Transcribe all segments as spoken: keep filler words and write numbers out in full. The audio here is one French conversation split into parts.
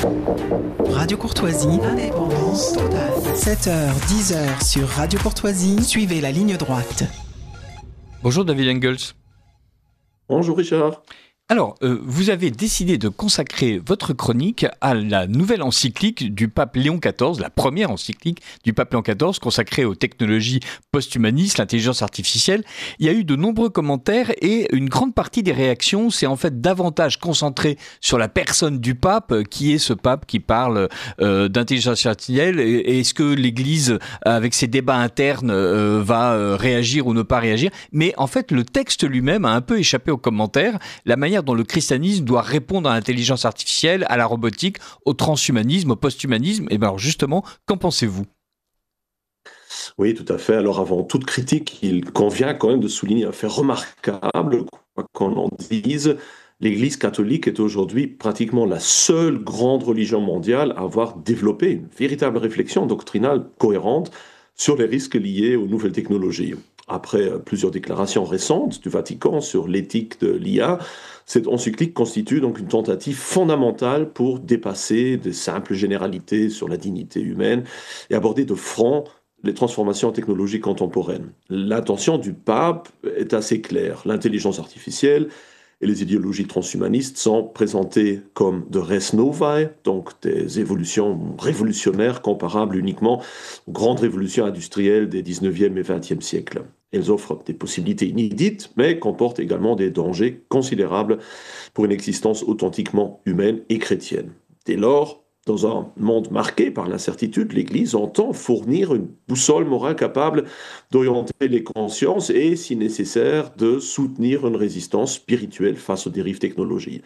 Radio Courtoisie, indépendance totale. sept heures, dix heures sur Radio Courtoisie, suivez la ligne droite. Bonjour David Engels. Bonjour Richard. Alors, euh, vous avez décidé de consacrer votre chronique à la nouvelle encyclique du pape Léon quatorze, la première encyclique du pape Léon quatorze consacrée aux technologies post-humanistes, l'intelligence artificielle. Il y a eu de nombreux commentaires et une grande partie des réactions s'est en fait davantage concentrée sur la personne du pape. Qui est ce pape qui parle euh, d'intelligence artificielle ? Et est-ce que l'Église, avec ses débats internes, euh, va euh, réagir ou ne pas réagir ? Mais en fait, le texte lui-même a un peu échappé aux commentaires. La manière dont le christianisme doit répondre à l'intelligence artificielle, à la robotique, au transhumanisme, au posthumanisme. Et bien alors justement, qu'en pensez-vous ? Oui, tout à fait. Alors avant toute critique, il convient quand même de souligner un fait remarquable, quoi qu'on en dise. L'Église catholique est aujourd'hui pratiquement la seule grande religion mondiale à avoir développé une véritable réflexion doctrinale cohérente sur les risques liés aux nouvelles technologies. Après plusieurs déclarations récentes du Vatican sur l'éthique de l'I A, cette encyclique constitue donc une tentative fondamentale pour dépasser de simples généralités sur la dignité humaine et aborder de front les transformations technologiques contemporaines. L'intention du pape est assez claire. L'intelligence artificielle et les idéologies transhumanistes sont présentées comme de res novae, donc des évolutions révolutionnaires comparables uniquement aux grandes révolutions industrielles des dix-neuvième et vingtième siècles. Elles offrent des possibilités inédites, mais comportent également des dangers considérables pour une existence authentiquement humaine et chrétienne. Dès lors, dans un monde marqué par l'incertitude, l'Église entend fournir une boussole morale capable d'orienter les consciences et, si nécessaire, de soutenir une résistance spirituelle face aux dérives technologiques.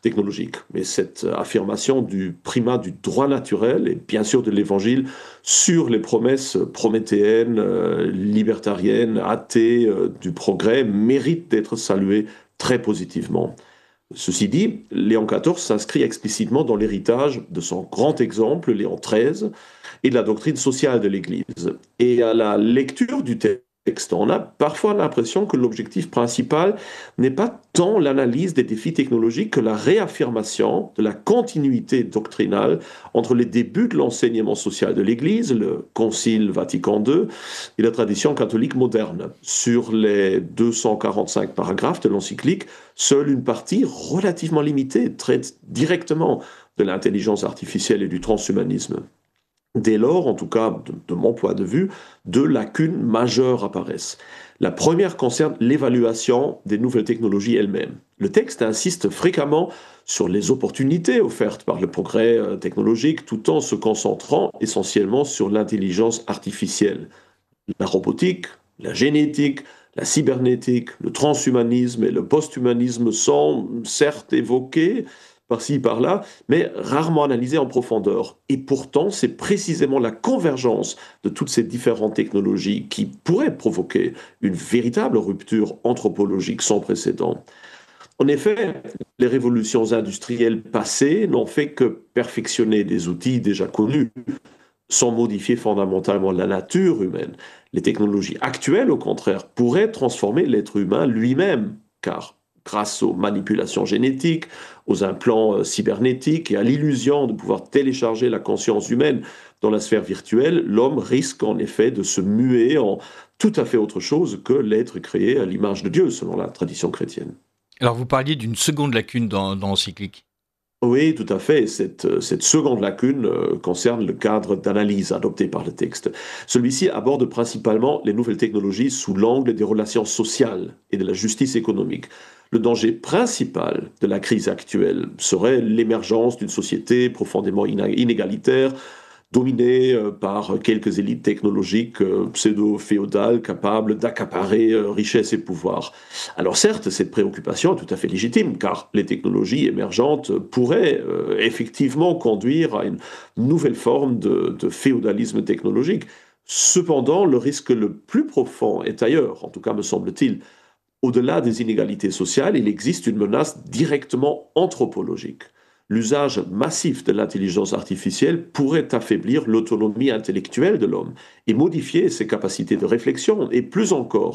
Mais cette affirmation du primat du droit naturel et bien sûr de l'Évangile sur les promesses prométhéennes, euh, libertariennes, athées euh, du progrès mérite d'être saluée très positivement. Ceci dit, Léon quatorze s'inscrit explicitement dans l'héritage de son grand exemple, Léon treize, et de la doctrine sociale de l'Église. Et à la lecture du texte, on a parfois l'impression que l'objectif principal n'est pas tant l'analyse des défis technologiques que la réaffirmation de la continuité doctrinale entre les débuts de l'enseignement social de l'Église, le Concile Vatican deux, et la tradition catholique moderne. Sur les deux cent quarante-cinq paragraphes de l'encyclique, seule une partie relativement limitée traite directement de l'intelligence artificielle et du transhumanisme. Dès lors, en tout cas de, de mon point de vue, deux lacunes majeures apparaissent. La première concerne l'évaluation des nouvelles technologies elles-mêmes. Le texte insiste fréquemment sur les opportunités offertes par le progrès technologique tout en se concentrant essentiellement sur l'intelligence artificielle. La robotique, la génétique, la cybernétique, le transhumanisme et le posthumanisme sont certes évoqués par-ci, par-là, mais rarement analysés en profondeur. Et pourtant, c'est précisément la convergence de toutes ces différentes technologies qui pourrait provoquer une véritable rupture anthropologique sans précédent. En effet, les révolutions industrielles passées n'ont fait que perfectionner des outils déjà connus, sans modifier fondamentalement la nature humaine. Les technologies actuelles, au contraire, pourraient transformer l'être humain lui-même, car grâce aux manipulations génétiques, aux implants cybernétiques et à l'illusion de pouvoir télécharger la conscience humaine dans la sphère virtuelle, l'homme risque en effet de se muer en tout à fait autre chose que l'être créé à l'image de Dieu, selon la tradition chrétienne. Alors vous parliez d'une seconde lacune dans, dans l'encyclique. Oui, tout à fait. Cette, cette seconde lacune euh, concerne le cadre d'analyse adopté par le texte. Celui-ci aborde principalement les nouvelles technologies sous l'angle des relations sociales et de la justice économique. Le danger principal de la crise actuelle serait l'émergence d'une société profondément inégalitaire, dominée par quelques élites technologiques pseudo-féodales capables d'accaparer richesse et pouvoir. Alors certes, cette préoccupation est tout à fait légitime, car les technologies émergentes pourraient euh, effectivement conduire à une nouvelle forme de, de féodalisme technologique. Cependant, le risque le plus profond est ailleurs, en tout cas me semble-t-il. Au-delà des inégalités sociales, il existe une menace directement anthropologique. L'usage massif de l'intelligence artificielle pourrait affaiblir l'autonomie intellectuelle de l'homme et modifier ses capacités de réflexion, et plus encore,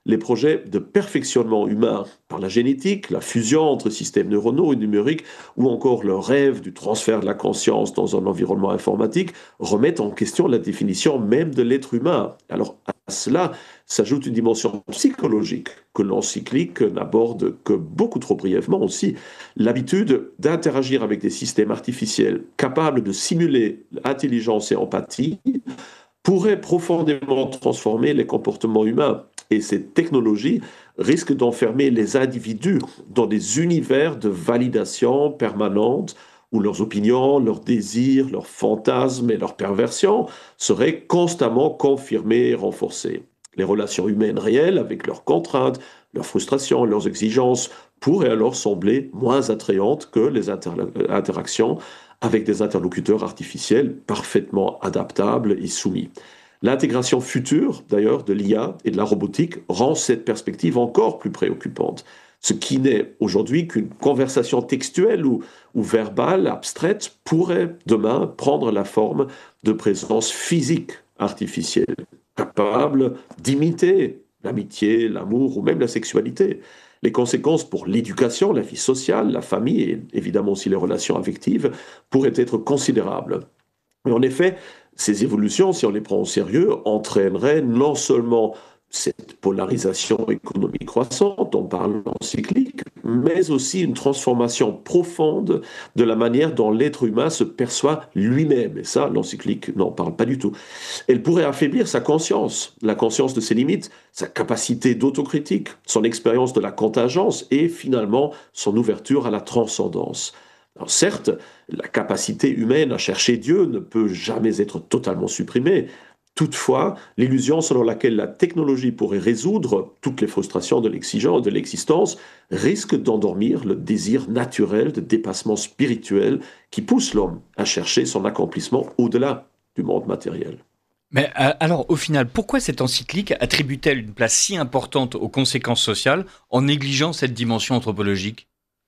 les projets de perfectionnement humain par la génétique, la fusion entre systèmes neuronaux et numériques, ou encore le rêve du transfert de la conscience dans un environnement informatique, remettent en question la définition même de l'être humain. Alors à cela s'ajoute une dimension psychologique que l'encyclique n'aborde que beaucoup trop brièvement aussi. L'habitude d'interagir avec des systèmes artificiels capables de simuler intelligence et empathie pourrait profondément transformer les comportements humains. Et ces technologies risquent d'enfermer les individus dans des univers de validation permanente où leurs opinions, leurs désirs, leurs fantasmes et leurs perversions seraient constamment confirmés et renforcés. Les relations humaines réelles, avec leurs contraintes, leurs frustrations, leurs exigences, pourraient alors sembler moins attrayantes que les inter- interactions avec des interlocuteurs artificiels parfaitement adaptables et soumis. L'intégration future, d'ailleurs, de l'I A et de la robotique rend cette perspective encore plus préoccupante. Ce qui n'est aujourd'hui qu'une conversation textuelle ou, ou verbale, abstraite, pourrait demain prendre la forme de présence physique artificielle, capable d'imiter l'amitié, l'amour ou même la sexualité. Les conséquences pour l'éducation, la vie sociale, la famille et évidemment aussi les relations affectives pourraient être considérables. Mais en effet, ces évolutions, si on les prend au sérieux, entraîneraient non seulement cette polarisation économique croissante dont parle l'encyclique, mais aussi une transformation profonde de la manière dont l'être humain se perçoit lui-même. Et ça, l'encyclique n'en parle pas du tout. Elle pourrait affaiblir sa conscience, la conscience de ses limites, sa capacité d'autocritique, son expérience de la contingence et finalement son ouverture à la transcendance. Alors certes, la capacité humaine à chercher Dieu ne peut jamais être totalement supprimée. Toutefois, l'illusion selon laquelle la technologie pourrait résoudre toutes les frustrations de l'exigence, de l'existence, risque d'endormir le désir naturel de dépassement spirituel qui pousse l'homme à chercher son accomplissement au-delà du monde matériel. Mais alors, au final, pourquoi cette encyclique attribue-t-elle une place si importante aux conséquences sociales en négligeant cette dimension anthropologique ?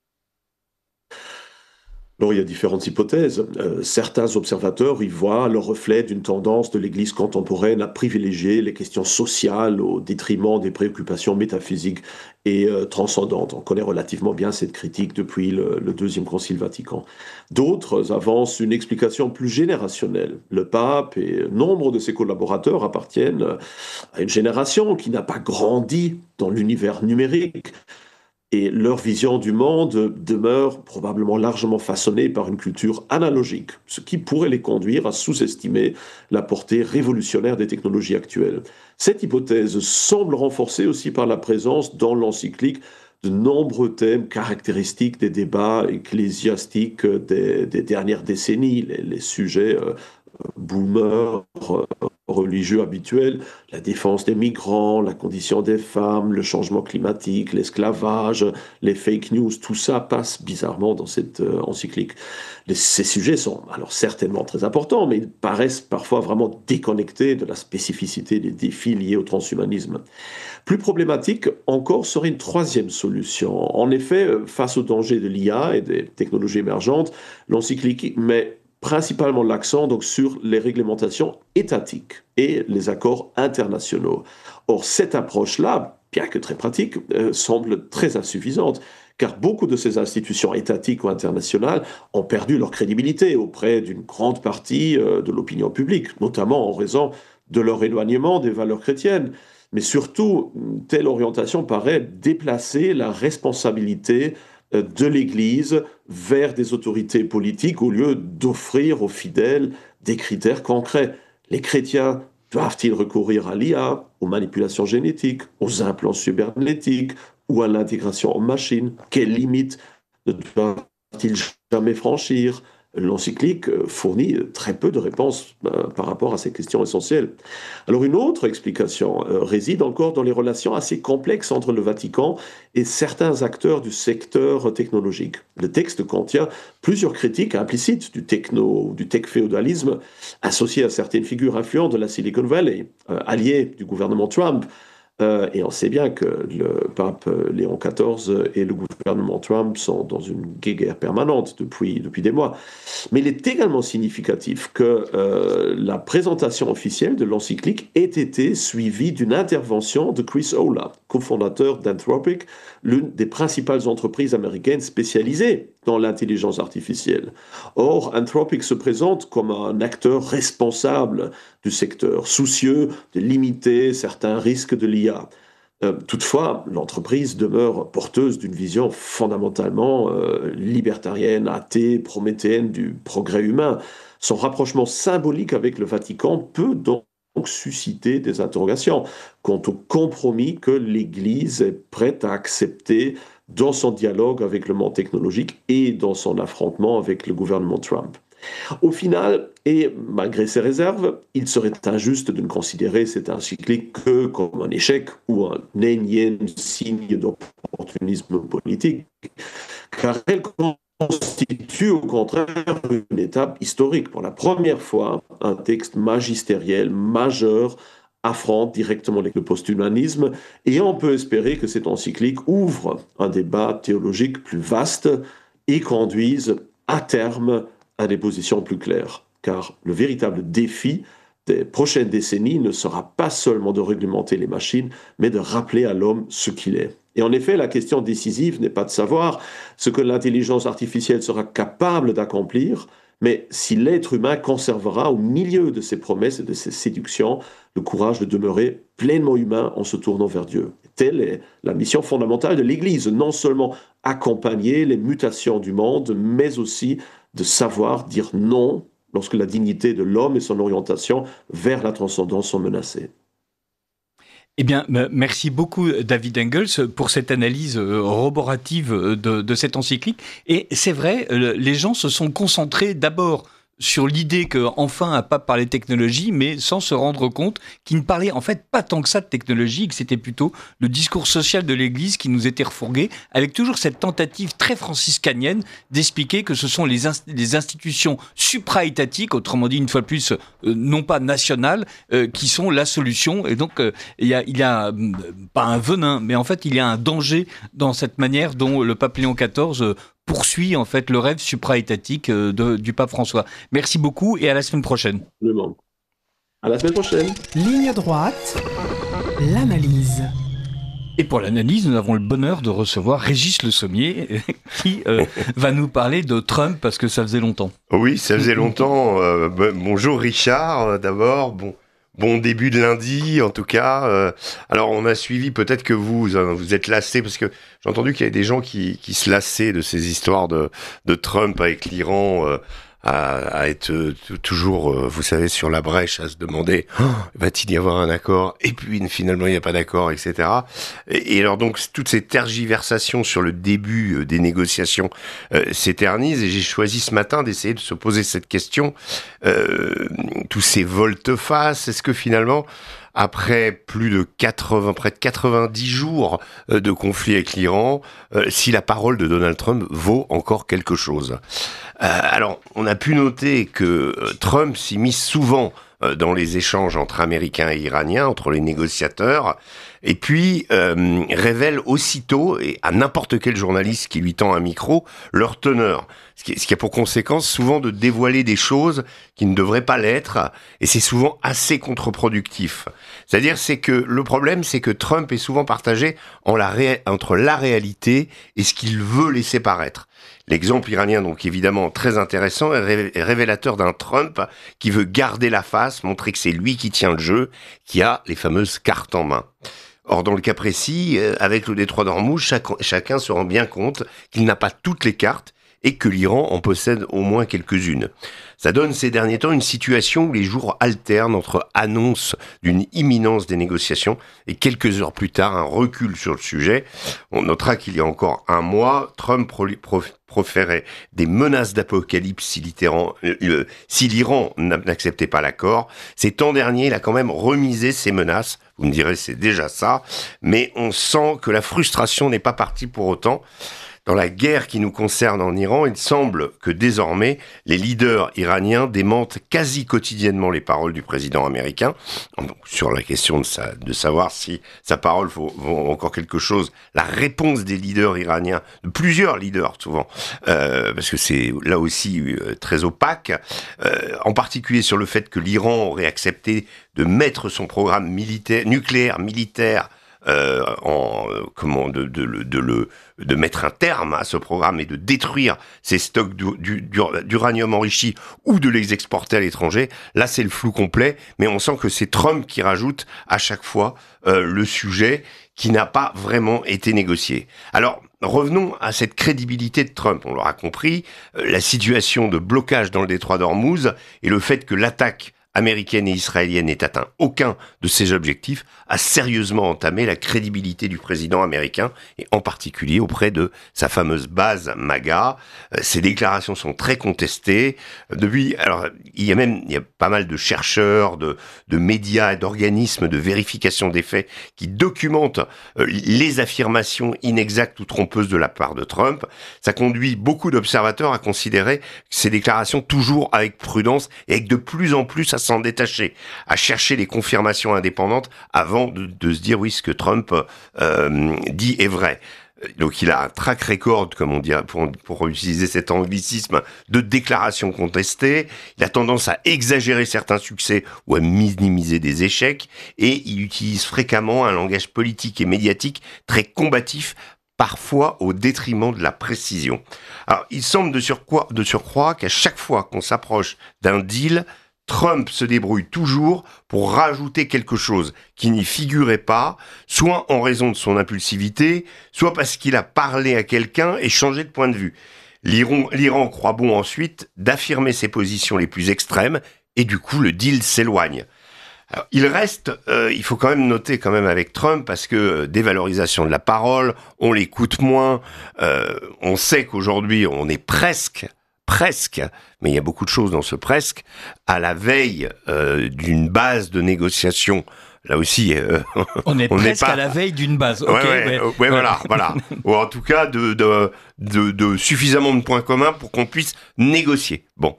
Alors, il y a différentes hypothèses. Euh, certains observateurs y voient le reflet d'une tendance de l'Église contemporaine à privilégier les questions sociales au détriment des préoccupations métaphysiques et euh, transcendantes. On connaît relativement bien cette critique depuis le, le Deuxième Concile Vatican. D'autres avancent une explication plus générationnelle. Le pape et nombre de ses collaborateurs appartiennent à une génération qui n'a pas grandi dans l'univers numérique. Et leur vision du monde demeure probablement largement façonnée par une culture analogique, ce qui pourrait les conduire à sous-estimer la portée révolutionnaire des technologies actuelles. Cette hypothèse semble renforcée aussi par la présence dans l'encyclique de nombreux thèmes caractéristiques des débats ecclésiastiques des, des dernières décennies, les, les sujets euh, boomers, euh, religieux habituels, la défense des migrants, la condition des femmes, le changement climatique, l'esclavage, les fake news, tout ça passe bizarrement dans cette euh, encyclique. Les, ces sujets sont alors certainement très importants, mais ils paraissent parfois vraiment déconnectés de la spécificité des défis liés au transhumanisme. Plus problématique encore serait une troisième solution. En effet, face aux dangers de l'I A et des technologies émergentes, l'encyclique met principalement l'accent donc sur les réglementations étatiques et les accords internationaux. Or, cette approche-là, bien que très pratique, euh, semble très insuffisante, car beaucoup de ces institutions étatiques ou internationales ont perdu leur crédibilité auprès d'une grande partie euh, de l'opinion publique, notamment en raison de leur éloignement des valeurs chrétiennes. Mais surtout, telle orientation paraît déplacer la responsabilité de l'Église vers des autorités politiques au lieu d'offrir aux fidèles des critères concrets. Les chrétiens doivent-ils recourir à l'I A, aux manipulations génétiques, aux implants cybernétiques ou à l'intégration en machine? Quelles limites ne doivent-ils jamais franchir? L'encyclique fournit très peu de réponses euh, par rapport à ces questions essentielles. Alors une autre explication euh, réside encore dans les relations assez complexes entre le Vatican et certains acteurs du secteur technologique. Le texte contient plusieurs critiques implicites du techno, du tech-féodalisme associées à certaines figures influentes de la Silicon Valley, euh, alliées du gouvernement Trump. Euh, et on sait bien que le pape Léon quatorze et le gouvernement Trump sont dans une guerre permanente depuis, depuis des mois. Mais il est également significatif que euh, la présentation officielle de l'encyclique ait été suivie d'une intervention de Chris Olah, cofondateur d'Anthropic, l'une des principales entreprises américaines spécialisées dans l'intelligence artificielle. Or, Anthropic se présente comme un acteur responsable du secteur, soucieux de limiter certains risques de l'I A. Euh, toutefois, l'entreprise demeure porteuse d'une vision fondamentalement euh, libertarienne, athée, prométhéenne du progrès humain. Son rapprochement symbolique avec le Vatican peut donc susciter des interrogations quant au compromis que l'Église est prête à accepter dans son dialogue avec le monde technologique et dans son affrontement avec le gouvernement Trump. Au final, et malgré ces réserves, il serait injuste de ne considérer cette encyclique que comme un échec ou un énième signe d'opportunisme politique, car elle constitue au contraire une étape historique. Pour la première fois, un texte magistériel majeur affronte directement le post-humanisme, et on peut espérer que cette encyclique ouvre un débat théologique plus vaste et conduise à terme à des positions plus claires. Car le véritable défi des prochaines décennies ne sera pas seulement de réglementer les machines, mais de rappeler à l'homme ce qu'il est. Et en effet, la question décisive n'est pas de savoir ce que l'intelligence artificielle sera capable d'accomplir, mais si l'être humain conservera au milieu de ses promesses et de ses séductions le courage de demeurer pleinement humain en se tournant vers Dieu. Telle est la mission fondamentale de l'Église, non seulement accompagner les mutations du monde, mais aussi de savoir dire non lorsque la dignité de l'homme et son orientation vers la transcendance sont menacées. Eh bien, merci beaucoup David Engels pour cette analyse roborative de, de cette encyclique. Et c'est vrai, les gens se sont concentrés d'abord sur l'idée qu'enfin un pape parlait de technologie, mais sans se rendre compte qu'il ne parlait en fait pas tant que ça de technologie, que c'était plutôt le discours social de l'Église qui nous était refourgué, avec toujours cette tentative très franciscanienne d'expliquer que ce sont les, inst- les institutions supra-étatiques, autrement dit une fois de plus euh, non pas nationales, euh, qui sont la solution. Et donc euh, il y a, il y a euh, pas un venin, mais en fait il y a un danger dans cette manière dont le pape Léon quatorze euh, poursuit en fait le rêve supra-étatique de, du pape François. Merci beaucoup et à la semaine prochaine. Absolument. À la semaine prochaine. Ligne droite, l'analyse. Et pour l'analyse, nous avons le bonheur de recevoir Régis Le Sommier qui euh, va nous parler de Trump parce que ça faisait longtemps. Oui, ça faisait longtemps. Euh, b- bonjour Richard, euh, d'abord. Bon. Bon début de lundi, en tout cas. Euh, alors, on a suivi, peut-être que vous vous êtes lassés, parce que j'ai entendu qu'il y avait des gens qui, qui se lassaient de ces histoires de, de Trump avec l'Iran, euh, à, à être euh, toujours, euh, vous savez, sur la brèche, à se demander oh, va-t-il y avoir un accord ? Et puis, finalement, il n'y a pas d'accord, et cetera. Et, et alors, donc, toutes ces tergiversations sur le début euh, des négociations euh, s'éternisent, et j'ai choisi ce matin d'essayer de se poser cette question. Euh, tous ces volte-face, est-ce que finalement, après plus de quatre-vingts, près de quatre-vingt-dix jours euh, de conflit avec l'Iran, euh, si la parole de Donald Trump vaut encore quelque chose ? euh, Alors, on a pu noter que euh, Trump s'immisce souvent euh, dans les échanges entre Américains et Iraniens, entre les négociateurs, et puis euh, révèle aussitôt, et à n'importe quel journaliste qui lui tend un micro, leur teneur. Ce qui, ce qui a pour conséquence souvent de dévoiler des choses qui ne devraient pas l'être, et c'est souvent assez contre-productif. C'est-à-dire, c'est que le problème, c'est que Trump est souvent partagé en la ré... entre la réalité et ce qu'il veut laisser paraître. L'exemple iranien, donc évidemment très intéressant, est, ré... est révélateur d'un Trump qui veut garder la face, montrer que c'est lui qui tient le jeu, qui a les fameuses cartes en main. Or, dans le cas précis, avec le détroit d'Ormuz, chaque... chacun se rend bien compte qu'il n'a pas toutes les cartes, et que l'Iran en possède au moins quelques-unes. Ça donne ces derniers temps une situation où les jours alternent entre annonce d'une imminence des négociations et quelques heures plus tard un recul sur le sujet. On notera qu'il y a encore un mois, Trump pro- pro- proférait des menaces d'apocalypse si, euh, si l'Iran n'acceptait pas l'accord. Ces temps derniers, il a quand même remisé ces menaces. Vous me direz, c'est déjà ça. Mais on sent que la frustration n'est pas partie pour autant. Dans la guerre qui nous concerne en Iran, il semble que désormais, les leaders iraniens démentent quasi quotidiennement les paroles du président américain. Donc, sur la question de, sa, de savoir si sa parole vaut, vaut encore quelque chose, la réponse des leaders iraniens, de plusieurs leaders souvent, euh, parce que c'est là aussi euh, très opaque, euh, en particulier sur le fait que l'Iran aurait accepté de mettre son programme militaire, nucléaire, militaire, Euh, en euh, comment de, de, de, de le de mettre un terme à ce programme et de détruire ces stocks du, du, d'uranium enrichi ou de les exporter à l'étranger. Là, c'est le flou complet, mais on sent que c'est Trump qui rajoute à chaque fois euh, le sujet qui n'a pas vraiment été négocié. Alors, revenons à cette crédibilité de Trump. On l'aura compris, euh, la situation de blocage dans le détroit d'Ormuz et le fait que l'attaque américaine et israélienne n'ait atteint aucun de ses objectifs, a sérieusement entamé la crédibilité du président américain, et en particulier auprès de sa fameuse base MAGA. Euh, ces déclarations sont très contestées. Depuis, alors, il y a même, il y a pas mal de chercheurs, de, de médias et d'organismes de vérification des faits qui documentent euh, les affirmations inexactes ou trompeuses de la part de Trump. Ça conduit beaucoup d'observateurs à considérer ces déclarations toujours avec prudence et avec de plus en plus à s'en détacher, à chercher les confirmations indépendantes avant de, de se dire oui, ce que Trump euh, dit est vrai. Donc il a un track record, comme on dit, pour, pour utiliser cet anglicisme, de déclarations contestées. Il a tendance à exagérer certains succès ou à minimiser des échecs, et il utilise fréquemment un langage politique et médiatique très combatif, parfois au détriment de la précision. Alors il semble de surcroît, de surcroît qu'à chaque fois qu'on s'approche d'un deal, Trump se débrouille toujours pour rajouter quelque chose qui n'y figurait pas, soit en raison de son impulsivité, soit parce qu'il a parlé à quelqu'un et changé de point de vue. L'Iran, l'Iran croit bon ensuite d'affirmer ses positions les plus extrêmes, et du coup le deal s'éloigne. Alors, il reste, euh, il faut quand même noter quand même avec Trump, parce que euh, dévalorisation de la parole, on l'écoute moins, euh, on sait qu'aujourd'hui on est presque presque, mais il y a beaucoup de choses dans ce presque, à la veille euh, d'une base de négociation. Là aussi, euh, on est on presque pas... à la veille d'une base. Ouais, Okay, ouais, ouais. ouais, ouais, voilà, voilà. Ou en tout cas, de, de, de, de suffisamment de points communs pour qu'on puisse négocier. Bon,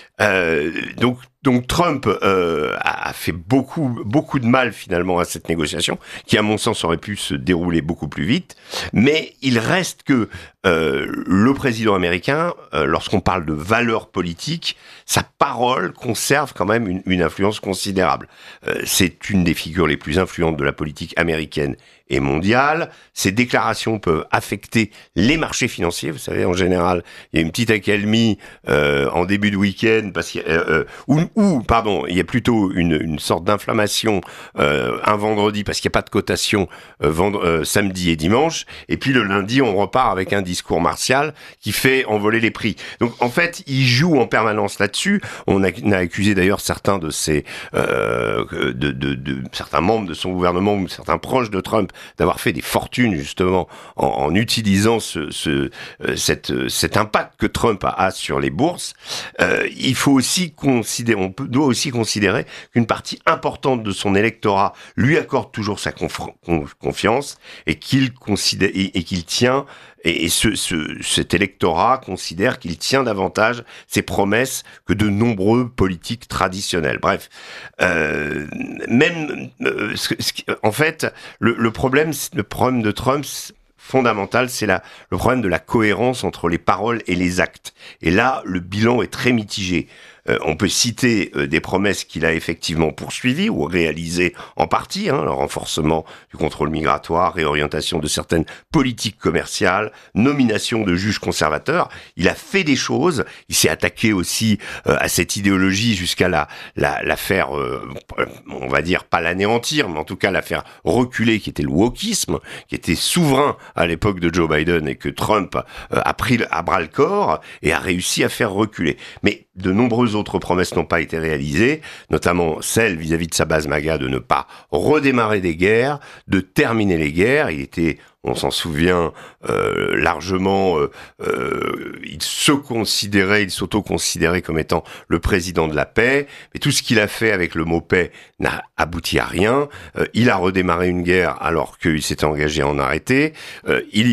euh, donc. Donc Trump euh, a fait beaucoup beaucoup de mal finalement à cette négociation, qui à mon sens aurait pu se dérouler beaucoup plus vite. Mais il reste que euh, le président américain, euh, lorsqu'on parle de valeurs politiques, sa parole conserve quand même une, une influence considérable. Euh, c'est une des figures les plus influentes de la politique américaine et mondiale. Ses déclarations peuvent affecter les marchés financiers. Vous savez, en général, il y a une petite accalmie euh, en début de week-end, parce qu'il y a, euh, ou, ou, pardon, il y a plutôt une, une sorte d'inflammation euh, un vendredi, parce qu'il n'y a pas de cotation euh, vendre, euh, samedi et dimanche. Et puis le lundi, on repart avec un discours martial qui fait envoler les prix. Donc en fait, il joue en permanence là-dessus. On a, on a accusé d'ailleurs certains de ses, euh, de, de, de certains membres de son gouvernement ou certains proches de Trump d'avoir fait des fortunes justement en, en utilisant ce, ce, euh, cette, cet impact que Trump a, a sur les bourses. Euh, il faut aussi considérer, on peut, doit aussi considérer qu'une partie importante de son électorat lui accorde toujours sa conf- confiance et qu'il considère et, et qu'il tient. Et, et ce, ce, cet électorat considère qu'il tient davantage ses promesses que de nombreux politiques traditionnels. Bref, euh, même euh, ce, ce, en fait, le, le problème, le problème de Trump fondamental, c'est la, le problème de la cohérence entre les paroles et les actes. Et là, le bilan est très mitigé. Euh, on peut citer euh, des promesses qu'il a effectivement poursuivies ou réalisées en partie, hein, le renforcement du contrôle migratoire, réorientation de certaines politiques commerciales, nomination de juges conservateurs. Il a fait des choses. Il s'est attaqué aussi euh, à cette idéologie jusqu'à la, la, la faire, euh, on va dire, pas l'anéantir, mais en tout cas la faire reculer, qui était le wokisme, qui était souverain à l'époque de Joe Biden et que Trump euh, a pris à bras le corps et a réussi à faire reculer. Mais de nombreuses autres promesses n'ont pas été réalisées, notamment celle vis-à-vis de sa base MAGA de ne pas redémarrer des guerres, de terminer les guerres. Il était, on s'en souvient euh, largement, euh, euh, il se considérait, il s'auto-considérait comme étant le président de la paix, mais tout ce qu'il a fait avec le mot paix n'a abouti à rien. Euh, il a redémarré une guerre alors qu'il s'était engagé à en arrêter. Euh, il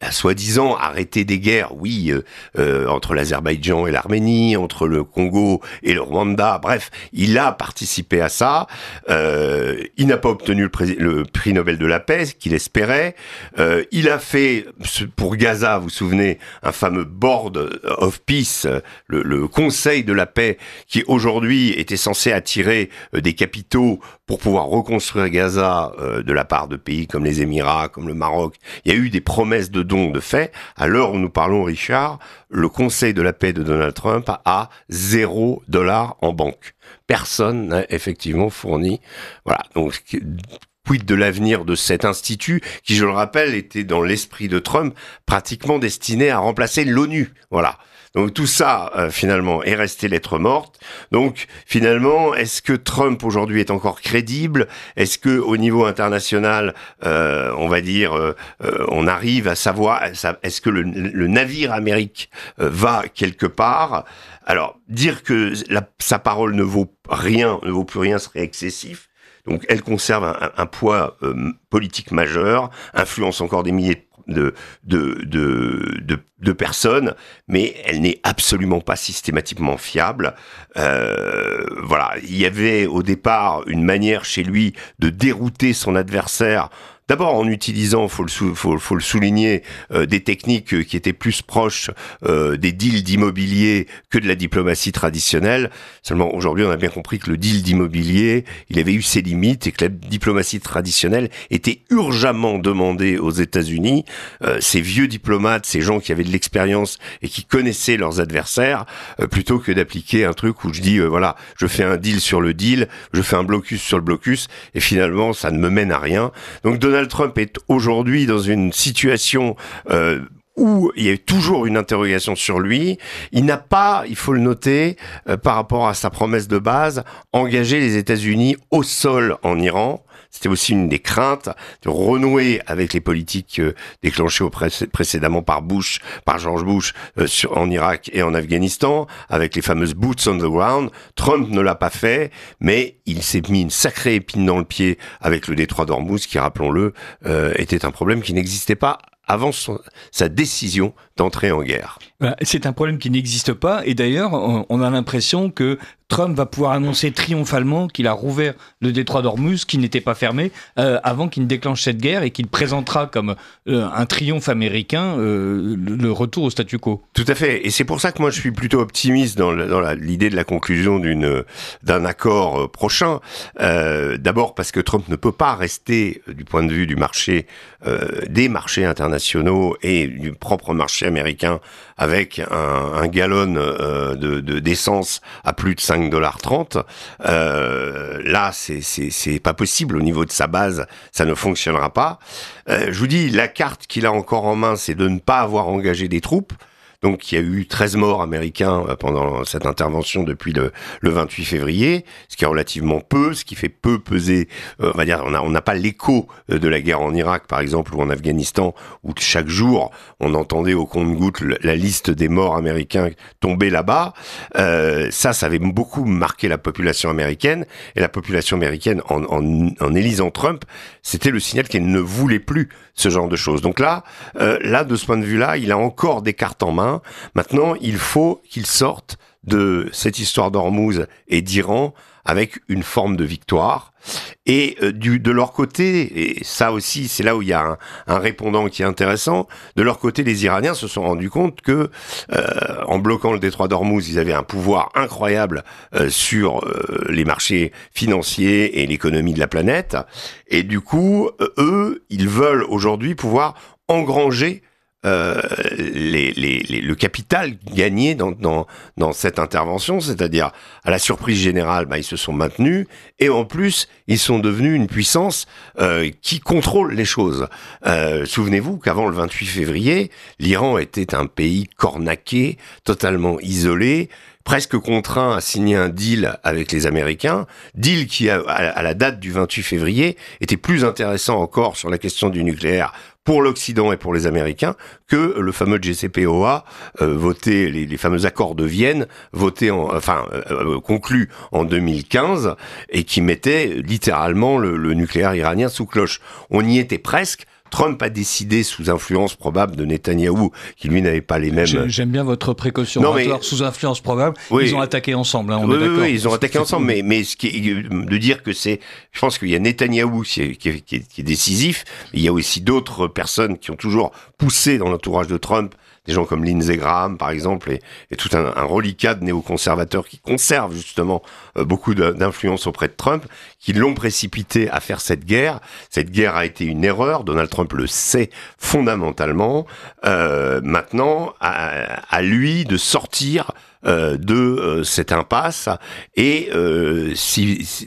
a soi-disant arrêté des guerres, oui, euh, euh, entre l'Azerbaïdjan et l'Arménie, entre le Congo et le Rwanda, bref, il a participé à ça. Euh, il n'a pas obtenu le, pré- le prix Nobel de la paix qu'il espérait. Euh, il a fait, pour Gaza, vous vous souvenez, un fameux Board of Peace, le, le Conseil de la paix, qui aujourd'hui était censé attirer euh, des capitaux pour pouvoir reconstruire Gaza euh, de la part de pays comme les Émirats, comme le Maroc. Il y a eu des promesses de dons de fait. À l'heure où nous parlons, Richard, le Conseil de la paix de Donald Trump a zéro dollar en banque. Personne n'a effectivement fourni. Voilà. Donc, quid de l'avenir de cet institut qui, je le rappelle, était dans l'esprit de Trump pratiquement destiné à remplacer l'ONU. Voilà. Donc tout ça, euh, finalement, est resté lettre morte. Donc finalement, est-ce que Trump aujourd'hui est encore crédible ? Est-ce que au niveau international, euh, on va dire, euh, euh, on arrive à savoir, est-ce que le, le navire américain euh, va quelque part ? Alors dire que la, sa parole ne vaut rien, ne vaut plus rien serait excessif. Donc elle conserve un, un poids euh, politique majeur, influence encore des milliers de de de de, de personnes, mais elle n'est absolument pas systématiquement fiable. Euh, voilà, il y avait au départ une manière chez lui de dérouter son adversaire. D'abord en utilisant, faut le, sou, faut, faut le souligner, euh, des techniques qui étaient plus proches euh, des deals d'immobilier que de la diplomatie traditionnelle. Seulement aujourd'hui, on a bien compris que le deal d'immobilier, il avait eu ses limites et que la diplomatie traditionnelle était urgemment demandée aux États-Unis. Euh, ces vieux diplomates, ces gens qui avaient de l'expérience et qui connaissaient leurs adversaires, euh, plutôt que d'appliquer un truc où je dis, euh, voilà, je fais un deal sur le deal, je fais un blocus sur le blocus, et finalement, ça ne me mène à rien. Donc, Donald Trump est aujourd'hui dans une situation euh, où il y a toujours une interrogation sur lui. Il n'a pas, il faut le noter, euh, par rapport à sa promesse de base, engagé les États-Unis au sol en Iran. C'était aussi une des craintes de renouer avec les politiques euh, déclenchées au pré- précédemment par Bush, par George Bush, euh, sur, en Irak et en Afghanistan, avec les fameuses boots on the ground. Trump ne l'a pas fait, mais il s'est mis une sacrée épine dans le pied avec le détroit d'Ormuz, qui, rappelons-le, euh, était un problème qui n'existait pas avant son, sa décision d'entrer en guerre. C'est un problème qui n'existe pas, et d'ailleurs, on a l'impression que Trump va pouvoir annoncer triomphalement qu'il a rouvert le détroit d'Ormuz, qui n'était pas fermé, euh, avant qu'il ne déclenche cette guerre, et qu'il présentera comme euh, un triomphe américain euh, le, le retour au statu quo. Tout à fait, et c'est pour ça que moi je suis plutôt optimiste dans, le, dans la, l'idée de la conclusion d'une, d'un accord euh, prochain. Euh, d'abord parce que Trump ne peut pas rester, euh, du point de vue du marché, euh, des marchés internationaux et du propre marché américain, avec un, un gallon euh, de, de, d'essence à plus de cinq dollars trente. Euh, là, c'est, c'est, c'est pas possible. Au niveau de sa base, ça ne fonctionnera pas. Euh, je vous dis, la carte qu'il a encore en main, c'est de ne pas avoir engagé des troupes. Donc, il y a eu treize morts américains pendant cette intervention depuis le, le vingt-huit février, ce qui est relativement peu, ce qui fait peu peser, euh, on va dire, on n'a on n'a pas l'écho de la guerre en Irak, par exemple, ou en Afghanistan, où chaque jour, on entendait au compte-gouttes la liste des morts américains tombés là-bas. Euh, ça, ça avait beaucoup marqué la population américaine, et la population américaine, en, en, en élisant Trump, c'était le signal qu'elle ne voulait plus ce genre de choses. Donc là, euh, là, de ce point de vue-là, il a encore des cartes en main. Maintenant, il faut qu'il sorte de cette histoire d'Ormuz et d'Iran avec une forme de victoire. Et euh, du, de leur côté, et ça aussi, c'est là où il y a un, un répondant qui est intéressant, de leur côté, les Iraniens se sont rendus compte que, euh, en bloquant le détroit d'Ormuz, ils avaient un pouvoir incroyable euh, sur euh, les marchés financiers et l'économie de la planète. Et du coup, euh, eux, ils veulent aujourd'hui pouvoir engranger Euh, les, les, les, le capital gagné dans, dans, dans cette intervention, c'est-à-dire à la surprise générale, bah, ils se sont maintenus et en plus ils sont devenus une puissance euh, qui contrôle les choses. Euh, souvenez-vous qu'avant le vingt-huit février, l'Iran était un pays cornaqué, totalement isolé, presque contraint à signer un deal avec les Américains, deal qui, à, à la date du vingt-huit février, était plus intéressant encore sur la question du nucléaire pour l'Occident et pour les Américains que le fameux J C P O A euh, voté, les, les fameux accords de Vienne votés, en, enfin euh, conclus en deux mille quinze et qui mettaient littéralement le, le nucléaire iranien sous cloche. On y était presque. Trump a décidé sous influence probable de Netanyahou, qui lui n'avait pas les mêmes... J'aime bien votre précaution. Non, mais... sous influence probable, oui, ils ont attaqué ensemble, hein, on oui, est d'accord. Oui, ils ont attaqué ensemble, mais, mais ce qui est, de dire que c'est... Je pense qu'il y a Netanyahou qui est, qui est, qui est, qui est décisif, mais il y a aussi d'autres personnes qui ont toujours poussé dans l'entourage de Trump, des gens comme Lindsey Graham, par exemple, et, et tout un, un reliquat de néoconservateurs qui conservent justement euh, beaucoup de, d'influence auprès de Trump, qui l'ont précipité à faire cette guerre. Cette guerre a été une erreur, Donald Trump le sait fondamentalement. Euh, maintenant, à, à lui de sortir euh, de euh, cette impasse, et euh, si... si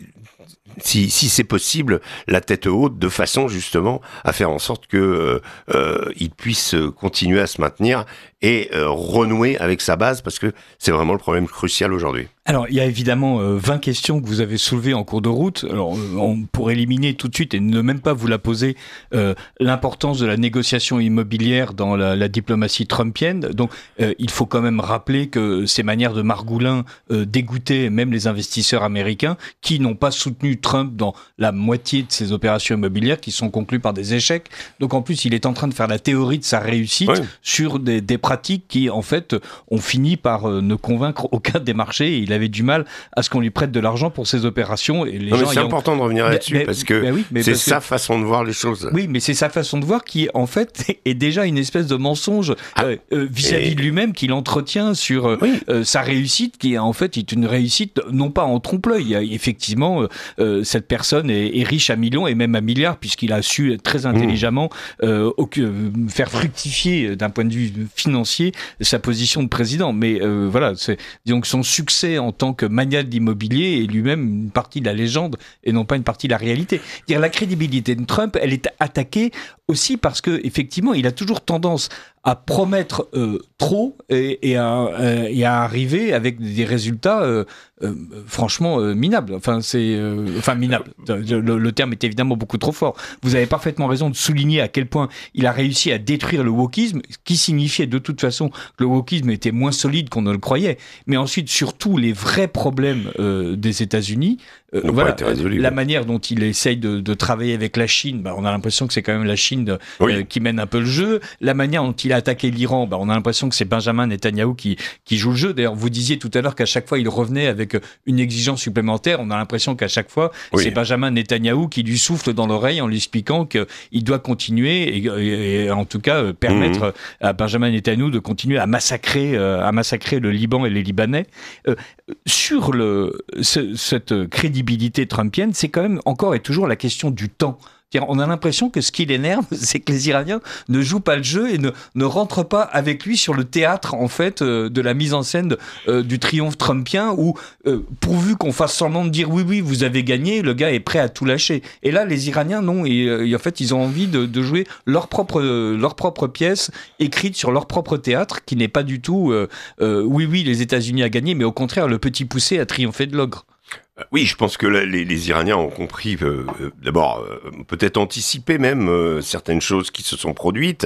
Si, si c'est possible, la tête haute, de façon justement à faire en sorte que euh, il puisse continuer à se maintenir et euh, renouer avec sa base, parce que c'est vraiment le problème crucial aujourd'hui. Alors, il y a évidemment euh, vingt questions que vous avez soulevées en cours de route. Alors, on, pour éliminer tout de suite et ne même pas vous la poser, euh, l'importance de la négociation immobilière dans la, la diplomatie trumpienne. Donc, euh, il faut quand même rappeler que ces manières de Margoulin euh, dégoûtaient même les investisseurs américains qui n'ont pas soutenu Trump dans la moitié de ses opérations immobilières qui sont conclues par des échecs. Donc, en plus, il est en train de faire la théorie de sa réussite oui. sur des, des pratiques qui, en fait, ont fini par euh, ne convaincre aucun des marchés. Et il avait du mal à ce qu'on lui prête de l'argent pour ses opérations. Et les non, gens mais c'est ayant... important de revenir là-dessus, mais, parce que oui, c'est parce sa que... façon de voir les choses. Oui, mais c'est sa façon de voir qui, en fait, est déjà une espèce de mensonge ah, euh, euh, vis-à-vis et... de lui-même qu'il entretient sur euh, oui. euh, sa réussite, qui, en fait, est une réussite, non pas en trompe-l'œil. Il y a, effectivement, euh, cette personne est, est riche à millions et même à milliards, puisqu'il a su très intelligemment mmh. euh, faire fructifier, d'un point de vue financier, sa position de président. Mais euh, voilà, c'est, disons que son succès en tant que magnat de l'immobilier est lui-même une partie de la légende et non pas une partie de la réalité. Dire la crédibilité de Trump, elle est attaquée aussi parce que effectivement, il a toujours tendance à promettre euh, trop et, et, à, euh, et à arriver avec des résultats euh, euh, franchement euh, minables. Enfin, c'est, euh, enfin minables. Le, le terme est évidemment beaucoup trop fort. Vous avez parfaitement raison de souligner à quel point il a réussi à détruire le wokisme, ce qui signifiait de toute façon que le wokisme était moins solide qu'on ne le croyait. Mais ensuite, surtout, les vrais problèmes euh, des États-Unis. Euh, voilà, résolu, la oui. manière dont il essaye de, de travailler avec la Chine, bah, on a l'impression que c'est quand même la Chine de, oui. euh, qui mène un peu le jeu. La manière dont il a attaqué l'Iran, bah, on a l'impression que c'est Benjamin Netanyahou qui, qui joue le jeu. D'ailleurs, vous disiez tout à l'heure qu'à chaque fois, il revenait avec une exigence supplémentaire. On a l'impression qu'à chaque fois, oui. c'est Benjamin Netanyahou qui lui souffle dans l'oreille en lui expliquant qu'il doit continuer et, et, et en tout cas euh, permettre mmh. à Benjamin Netanyahou de continuer à massacrer, euh, à massacrer le Liban et les Libanais. Euh, sur le, ce, cette crédibilité trumpienne, c'est quand même encore et toujours la question du temps. On a l'impression que ce qui l'énerve, c'est que les Iraniens ne jouent pas le jeu et ne, ne rentrent pas avec lui sur le théâtre, en fait, euh, de la mise en scène de, euh, du triomphe trumpien, où, euh, pourvu qu'on fasse semblant de dire oui, oui, vous avez gagné, le gars est prêt à tout lâcher. Et là, les Iraniens, non. Et, et en fait, ils ont envie de, de jouer leur propre, euh, leur propre pièce, écrite sur leur propre théâtre, qui n'est pas du tout euh, euh, oui, oui, les États-Unis a gagné, mais au contraire, le petit poussé a triomphé de l'ogre. Oui, je pense que les, les Iraniens ont compris, euh, d'abord, euh, peut-être anticipé même euh, certaines choses qui se sont produites,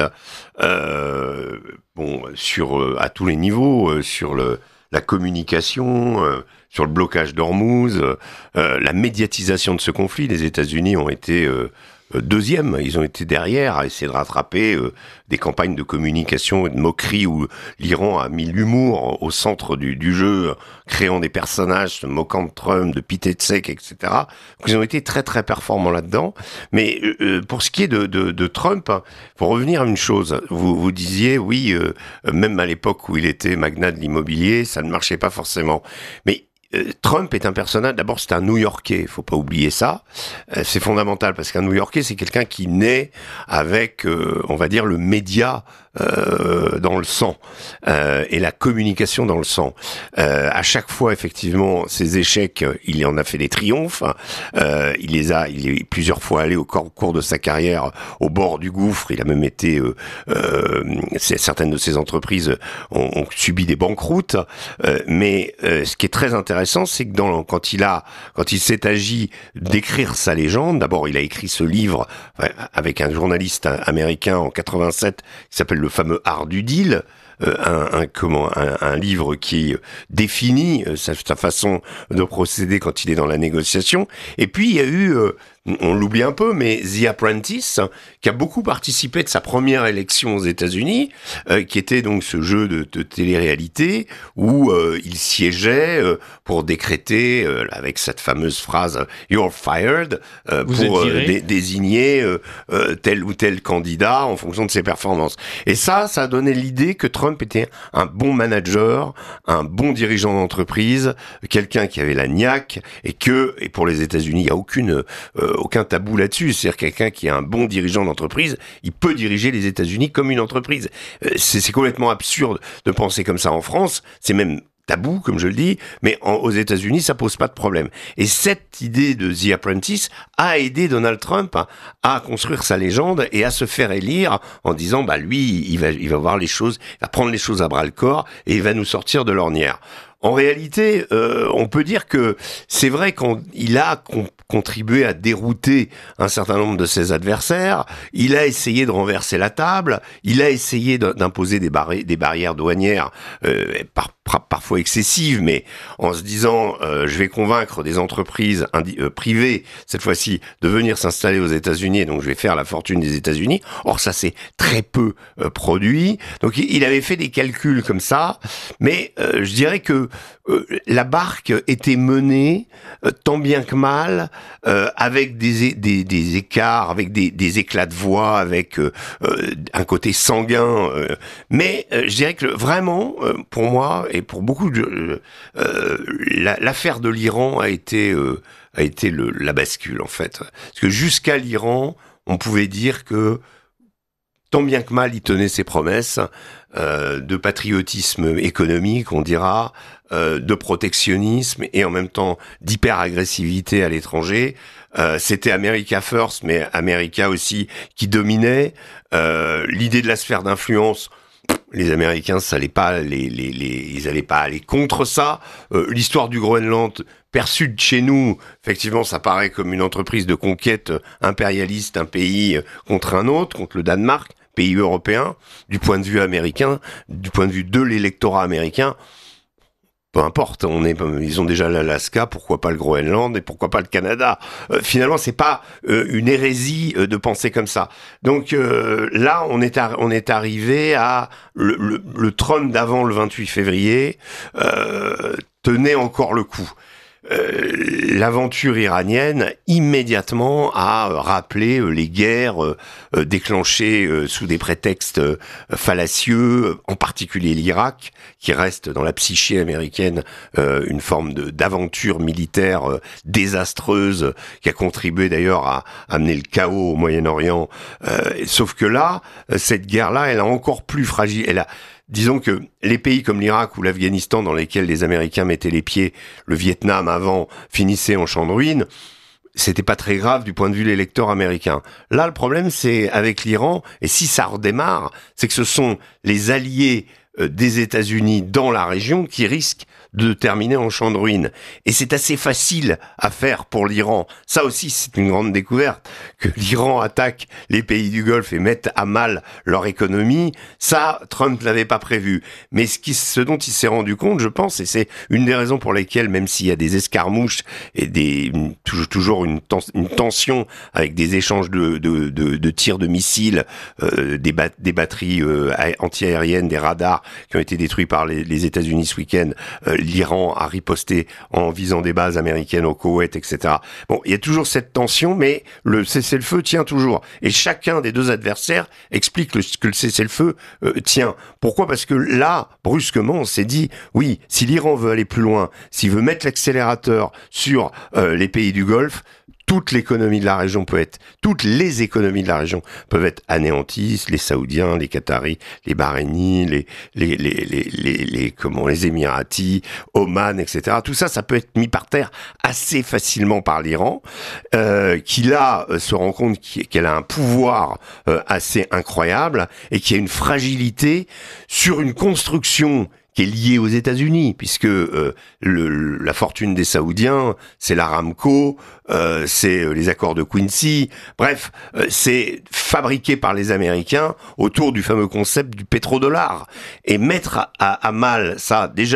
euh, bon, sur euh, à tous les niveaux, euh, sur le, la communication, euh, sur le blocage d'Ormuz, euh, la médiatisation de ce conflit. Les États-Unis ont été euh, deuxième, ils ont été derrière à essayer de rattraper euh, des campagnes de communication et de moquerie où l'Iran a mis l'humour au centre du, du jeu, créant des personnages se moquant de Trump, de Pete Tsek, et cetera. Donc ils ont été très très performants là-dedans. Mais euh, pour ce qui est de, de, de Trump, pour revenir à une chose, vous, vous disiez oui, euh, même à l'époque où il était magnat de l'immobilier, ça ne marchait pas forcément. Mais Trump est un personnage, d'abord c'est un New-Yorkais, faut pas oublier ça, euh, c'est fondamental parce qu'un New-Yorkais c'est quelqu'un qui naît avec, euh, on va dire, le média euh, dans le sang euh, et la communication dans le sang. Euh, à chaque fois, effectivement, ses échecs, il en a fait des triomphes. Euh, il les a, il est plusieurs fois allé au cours de sa carrière au bord du gouffre. Il a même été, euh, euh, certaines de ses entreprises ont, ont subi des banqueroutes. Euh, mais euh, ce qui est très intéressant, c'est que dans, quand il a, quand il s'est agi d'écrire sa légende, d'abord il a écrit ce livre avec un journaliste américain en quatre-vingt-sept qui s'appelle Le fameux art du deal. Euh, un, un, comment, un, un livre qui définit euh, sa, sa façon de procéder quand il est dans la négociation. Et puis il y a eu euh, on l'oublie un peu, mais The Apprentice, qui a beaucoup participé de sa première élection aux États-Unis, euh, qui était donc ce jeu de, de télé-réalité où euh, il siégeait euh, pour décréter, euh, avec cette fameuse phrase « You're fired euh, », pour euh, dé- désigner euh, euh, tel ou tel candidat en fonction de ses performances. Et ça, ça a donné l'idée que Trump était un bon manager, un bon dirigeant d'entreprise, quelqu'un qui avait la niaque, et que, et pour les États-Unis, il n'y a aucune... Euh, aucun tabou là-dessus, c'est-à-dire quelqu'un qui est un bon dirigeant d'entreprise, il peut diriger les États-Unis comme une entreprise. C'est, c'est complètement absurde de penser comme ça en France, c'est même tabou, comme je le dis, mais en, aux États-Unis, ça pose pas de problème. Et cette idée de The Apprentice a aidé Donald Trump à, à construire sa légende et à se faire élire en disant, bah lui, il va, il va voir les choses, il va prendre les choses à bras le corps et il va nous sortir de l'ornière. En réalité, euh, on peut dire que c'est vrai qu'il a con- contribué à dérouter un certain nombre de ses adversaires, il a essayé de renverser la table, il a essayé de, d'imposer des, barri- des barrières douanières euh, par, par, parfois excessives, mais en se disant euh, je vais convaincre des entreprises indi- euh, privées, cette fois-ci, de venir s'installer aux États-Unis, et donc je vais faire la fortune des États-Unis. Or ça s'est très peu euh, produit, donc il avait fait des calculs comme ça, mais euh, je dirais que Euh, la barque était menée euh, tant bien que mal, euh, avec des, des, des écarts, avec des, des éclats de voix, avec euh, euh, un côté sanguin. Euh, mais euh, je dirais que vraiment, euh, pour moi et pour beaucoup de euh, la, l'affaire de l'Iran a été euh, a été le, la bascule en fait, parce que jusqu'à l'Iran, on pouvait dire que tant bien que mal, il tenait ses promesses euh, de patriotisme économique, on dira, euh, de protectionnisme et en même temps d'hyper-agressivité à l'étranger. Euh, c'était America First, mais America aussi qui dominait. Euh, l'idée de la sphère d'influence, les Américains, ça allait pas, les, les, les, ils allaient pas aller contre ça. Euh, l'histoire du Groenland, perçue de chez nous, effectivement, ça paraît comme une entreprise de conquête impérialiste, un pays contre un autre, contre le Danemark, pays européen. Du point de vue américain, du point de vue de l'électorat américain, peu importe, on est, ils ont déjà l'Alaska, pourquoi pas le Groenland et pourquoi pas le Canada. Euh, finalement, c'est pas euh, une hérésie euh, de penser comme ça. Donc euh, là, on est ar- on est arrivé à le, le, le Trump d'avant le vingt-huit février euh, tenait encore le coup. Euh, l'aventure iranienne immédiatement a rappelé euh, les guerres euh, euh, déclenchées euh, sous des prétextes euh, fallacieux, en particulier l'Irak, qui reste dans la psyché américaine euh, une forme de d'aventure militaire euh, désastreuse, qui a contribué d'ailleurs à, à amener le chaos au Moyen-Orient. Euh, sauf que là, cette guerre-là, elle a encore plus fragile. Elle a Disons que les pays comme l'Irak ou l'Afghanistan, dans lesquels les Américains mettaient les pieds, le Vietnam avant, finissaient en champ de ruines, c'était pas très grave du point de vue de l'électeur américain. Là, le problème, c'est avec l'Iran, et si ça redémarre, c'est que ce sont les alliés euh, des États-Unis dans la région qui risquent de terminer en champ de ruines. Et c'est assez facile à faire pour l'Iran. Ça aussi, c'est une grande découverte, que l'Iran attaque les pays du Golfe et mette à mal leur économie. Ça, Trump ne l'avait pas prévu. Mais ce, qui, ce dont il s'est rendu compte, je pense, et c'est une des raisons pour lesquelles, même s'il y a des escarmouches et des, une, toujours une, tens, une tension avec des échanges de, de, de, de tirs de missiles, euh, des, bat, des batteries euh, anti-aériennes, des radars qui ont été détruits par les, les États-Unis ce week-end, euh, l'Iran a riposté en visant des bases américaines au Koweït, et cetera. Bon, il y a toujours cette tension, mais le cessez-le-feu tient toujours. Et chacun des deux adversaires explique le, que le cessez-le-feu euh, tient. Pourquoi ? Parce que là, brusquement, on s'est dit, oui, si l'Iran veut aller plus loin, s'il veut mettre l'accélérateur sur euh, les pays du Golfe, toute l'économie de la région peut être, toutes les économies de la région peuvent être anéanties, les Saoudiens, les Qataris, les Bahreïnis, les, les, les, les, les, les, comment, les Émiratis, Oman, et cetera. Tout ça, ça peut être mis par terre assez facilement par l'Iran, euh, qui là euh, se rend compte qu'elle a un pouvoir euh, assez incroyable et qui a une fragilité sur une construction qui est lié aux États-Unis, puisque euh, le, la fortune des Saoudiens, c'est l'Aramco, euh, c'est les accords de Quincy, bref, euh, c'est fabriqué par les Américains autour du fameux concept du pétrodollar. Et mettre à, à, à mal ça, déjà,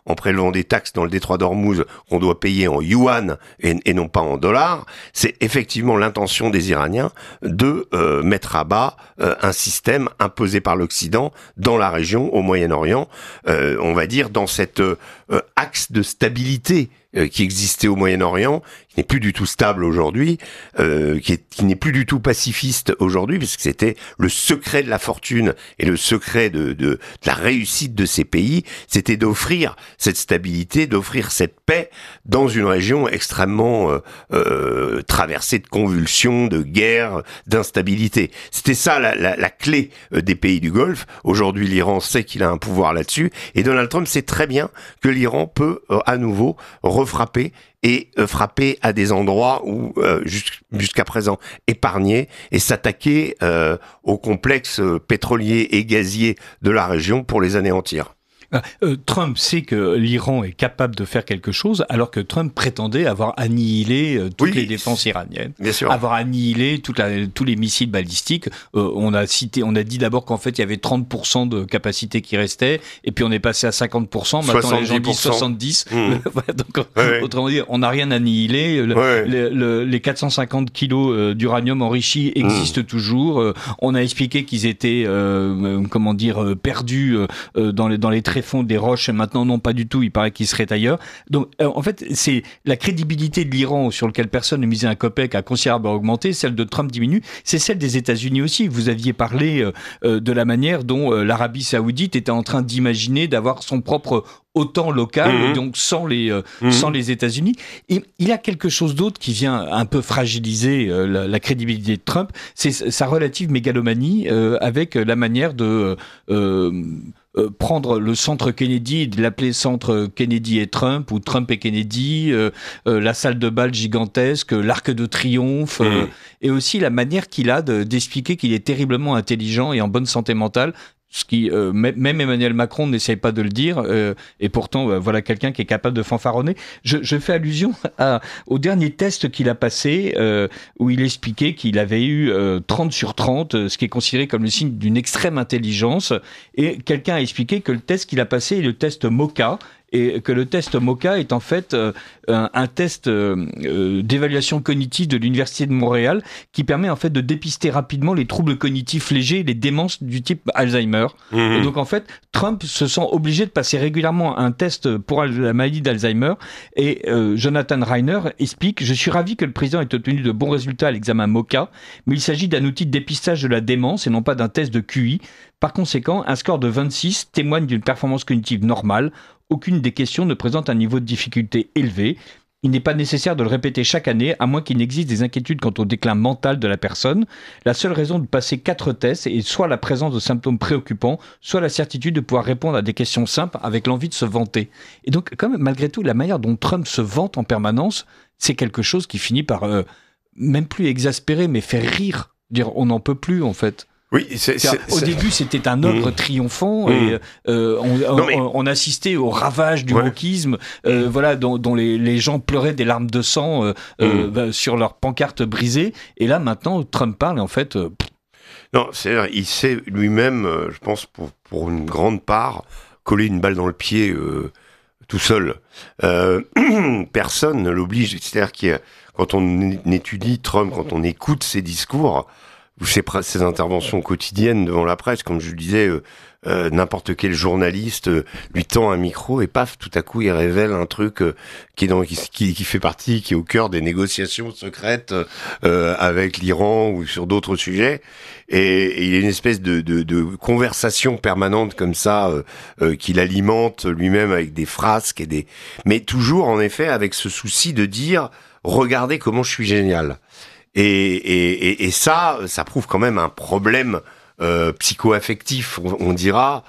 en prélevant des taxes dans le détroit d'Ormuz qu'on doit payer en yuan et, et non pas en dollars, c'est effectivement l'intention des Iraniens de euh, mettre à bas euh, un système imposé par l'Occident dans la région, au Moyen-Orient, euh, on va dire dans cet euh, axe de stabilité euh, qui existait au Moyen-Orient, qui n'est plus du tout stable aujourd'hui, euh, qui, est, qui n'est plus du tout pacifiste aujourd'hui, puisque c'était le secret de la fortune et le secret de, de, de la réussite de ces pays, c'était d'offrir cette stabilité, d'offrir cette paix dans une région extrêmement euh, euh, traversée de convulsions, de guerres, d'instabilité. C'était ça la, la, la clé des pays du Golfe. Aujourd'hui, l'Iran sait qu'il a un pouvoir là-dessus, et Donald Trump sait très bien que l'Iran peut euh, à nouveau refrapper et euh, frapper à des endroits où euh, jusqu'à présent épargnés et s'attaquer euh, aux complexes pétroliers et gaziers de la région pour les anéantir. Euh, Trump sait que l'Iran est capable de faire quelque chose, alors que Trump prétendait avoir annihilé euh, toutes oui, les défenses iraniennes, bien sûr. avoir annihilé toute la, tous les missiles balistiques. Euh, on a cité, on a dit d'abord qu'en fait il y avait trente pour cent de capacité qui restait, et puis on est passé à cinquante pour cent. Maintenant les gens disent soixante-dix. Mmh. Voilà, donc, ouais, ouais. Autrement dit, on n'a rien annihilé. Le, ouais. le, le, les quatre cent cinquante kilos d'uranium enrichi existent mmh. toujours. Euh, on a expliqué qu'ils étaient, euh, comment dire, perdus euh, dans les dans les tréfonds des roches, et maintenant non, pas du tout, il paraît qu'ils seraient ailleurs. Donc euh, en fait, c'est la crédibilité de l'Iran sur lequel personne ne misait un copec a considérablement augmenté, celle de Trump diminue, c'est celle des États-Unis aussi. Vous aviez parlé euh, euh, de la manière dont euh, l'Arabie Saoudite était en train d'imaginer d'avoir son propre OTAN local, mmh. donc sans les euh, mmh. sans les États-Unis. Et il y a quelque chose d'autre qui vient un peu fragiliser euh, la, la crédibilité de Trump, c'est sa relative mégalomanie euh, avec la manière de euh, Euh, prendre le centre Kennedy et de l'appeler centre Kennedy et Trump, ou Trump et Kennedy, euh, euh, la salle de bal gigantesque, l'arc de triomphe, mmh. euh, et aussi la manière qu'il a de, d'expliquer qu'il est terriblement intelligent et en bonne santé mentale, ce qui, euh, même Emmanuel Macron n'essaye pas de le dire, euh, et pourtant, euh, voilà quelqu'un qui est capable de fanfaronner. Je, je fais allusion à, au dernier test qu'il a passé, euh, où il expliquait qu'il avait eu euh, trente sur trente, ce qui est considéré comme le signe d'une extrême intelligence, et quelqu'un a expliqué que le test qu'il a passé est le test MoCA, et que le test MoCA est en fait euh, un, un test euh, euh, d'évaluation cognitive de l'Université de Montréal qui permet en fait de dépister rapidement les troubles cognitifs légers et les démences du type Alzheimer. Mmh. Et donc en fait, Trump se sent obligé de passer régulièrement un test pour la maladie d'Alzheimer, et euh, Jonathan Reiner explique « Je suis ravi que le président ait obtenu de bons résultats à l'examen MoCA, mais il s'agit d'un outil de dépistage de la démence et non pas d'un test de Q I. Par conséquent, un score de vingt-six témoigne d'une performance cognitive normale. Aucune des questions ne présente un niveau de difficulté élevé. Il n'est pas nécessaire de le répéter chaque année, à moins qu'il n'existe des inquiétudes quant au déclin mental de la personne. La seule raison de passer quatre tests est soit la présence de symptômes préoccupants, soit la certitude de pouvoir répondre à des questions simples avec l'envie de se vanter. » Et donc, quand même, malgré tout, la manière dont Trump se vante en permanence, c'est quelque chose qui finit par, euh, même plus exaspérer, mais faire rire. Dire, on n'en peut plus, en fait. Oui, c'est, c'est, au c'est... début, c'était un ogre mmh. triomphant, mmh. et euh, on, non, mais... on, on assistait au ravage du ouais. wokisme, euh, voilà, dont, dont les, les gens pleuraient des larmes de sang euh, mmh. euh, sur leurs pancartes brisées. Et là, maintenant, Trump parle, et en fait... Euh... Non, c'est-à-dire, il sait lui-même, euh, je pense, pour, pour une grande part, coller une balle dans le pied euh, tout seul. Euh, personne ne l'oblige. C'est-à-dire que quand on étudie Trump, quand on écoute ses discours... ou ses, ses interventions quotidiennes devant la presse, comme je le disais, euh, euh, n'importe quel journaliste euh, lui tend un micro et paf, tout à coup il révèle un truc euh, qui est dans, qui, qui fait partie, qui est au cœur des négociations secrètes euh, avec l'Iran ou sur d'autres sujets, et, et il y a une espèce de, de, de conversation permanente comme ça euh, euh, qu'il alimente lui-même avec des frasques et des, mais toujours en effet avec ce souci de dire regardez comment je suis génial. Et, et, et, et ça, ça prouve quand même un problème euh, psycho-affectif, on, on dira,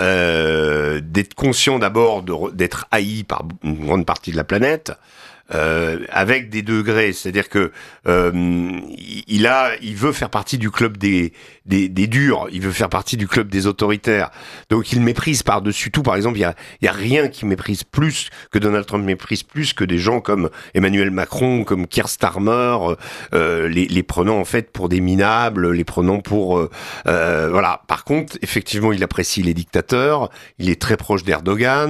euh, d'être conscient d'abord de, d'être haï par une grande partie de la planète, euh, avec des degrés, c'est-à-dire que euh, il a, il veut faire partie du club des, des, des durs, il veut faire partie du club des autoritaires. Donc il méprise par-dessus tout. Par exemple, il y a, il y a rien qui méprise plus que Donald Trump méprise plus que des gens comme Emmanuel Macron, comme Keir Starmer, euh, les, les prenant en fait pour des minables, les prenant pour euh, euh, voilà. Par contre, effectivement, il apprécie les dictateurs, il est très proche d'Erdogan.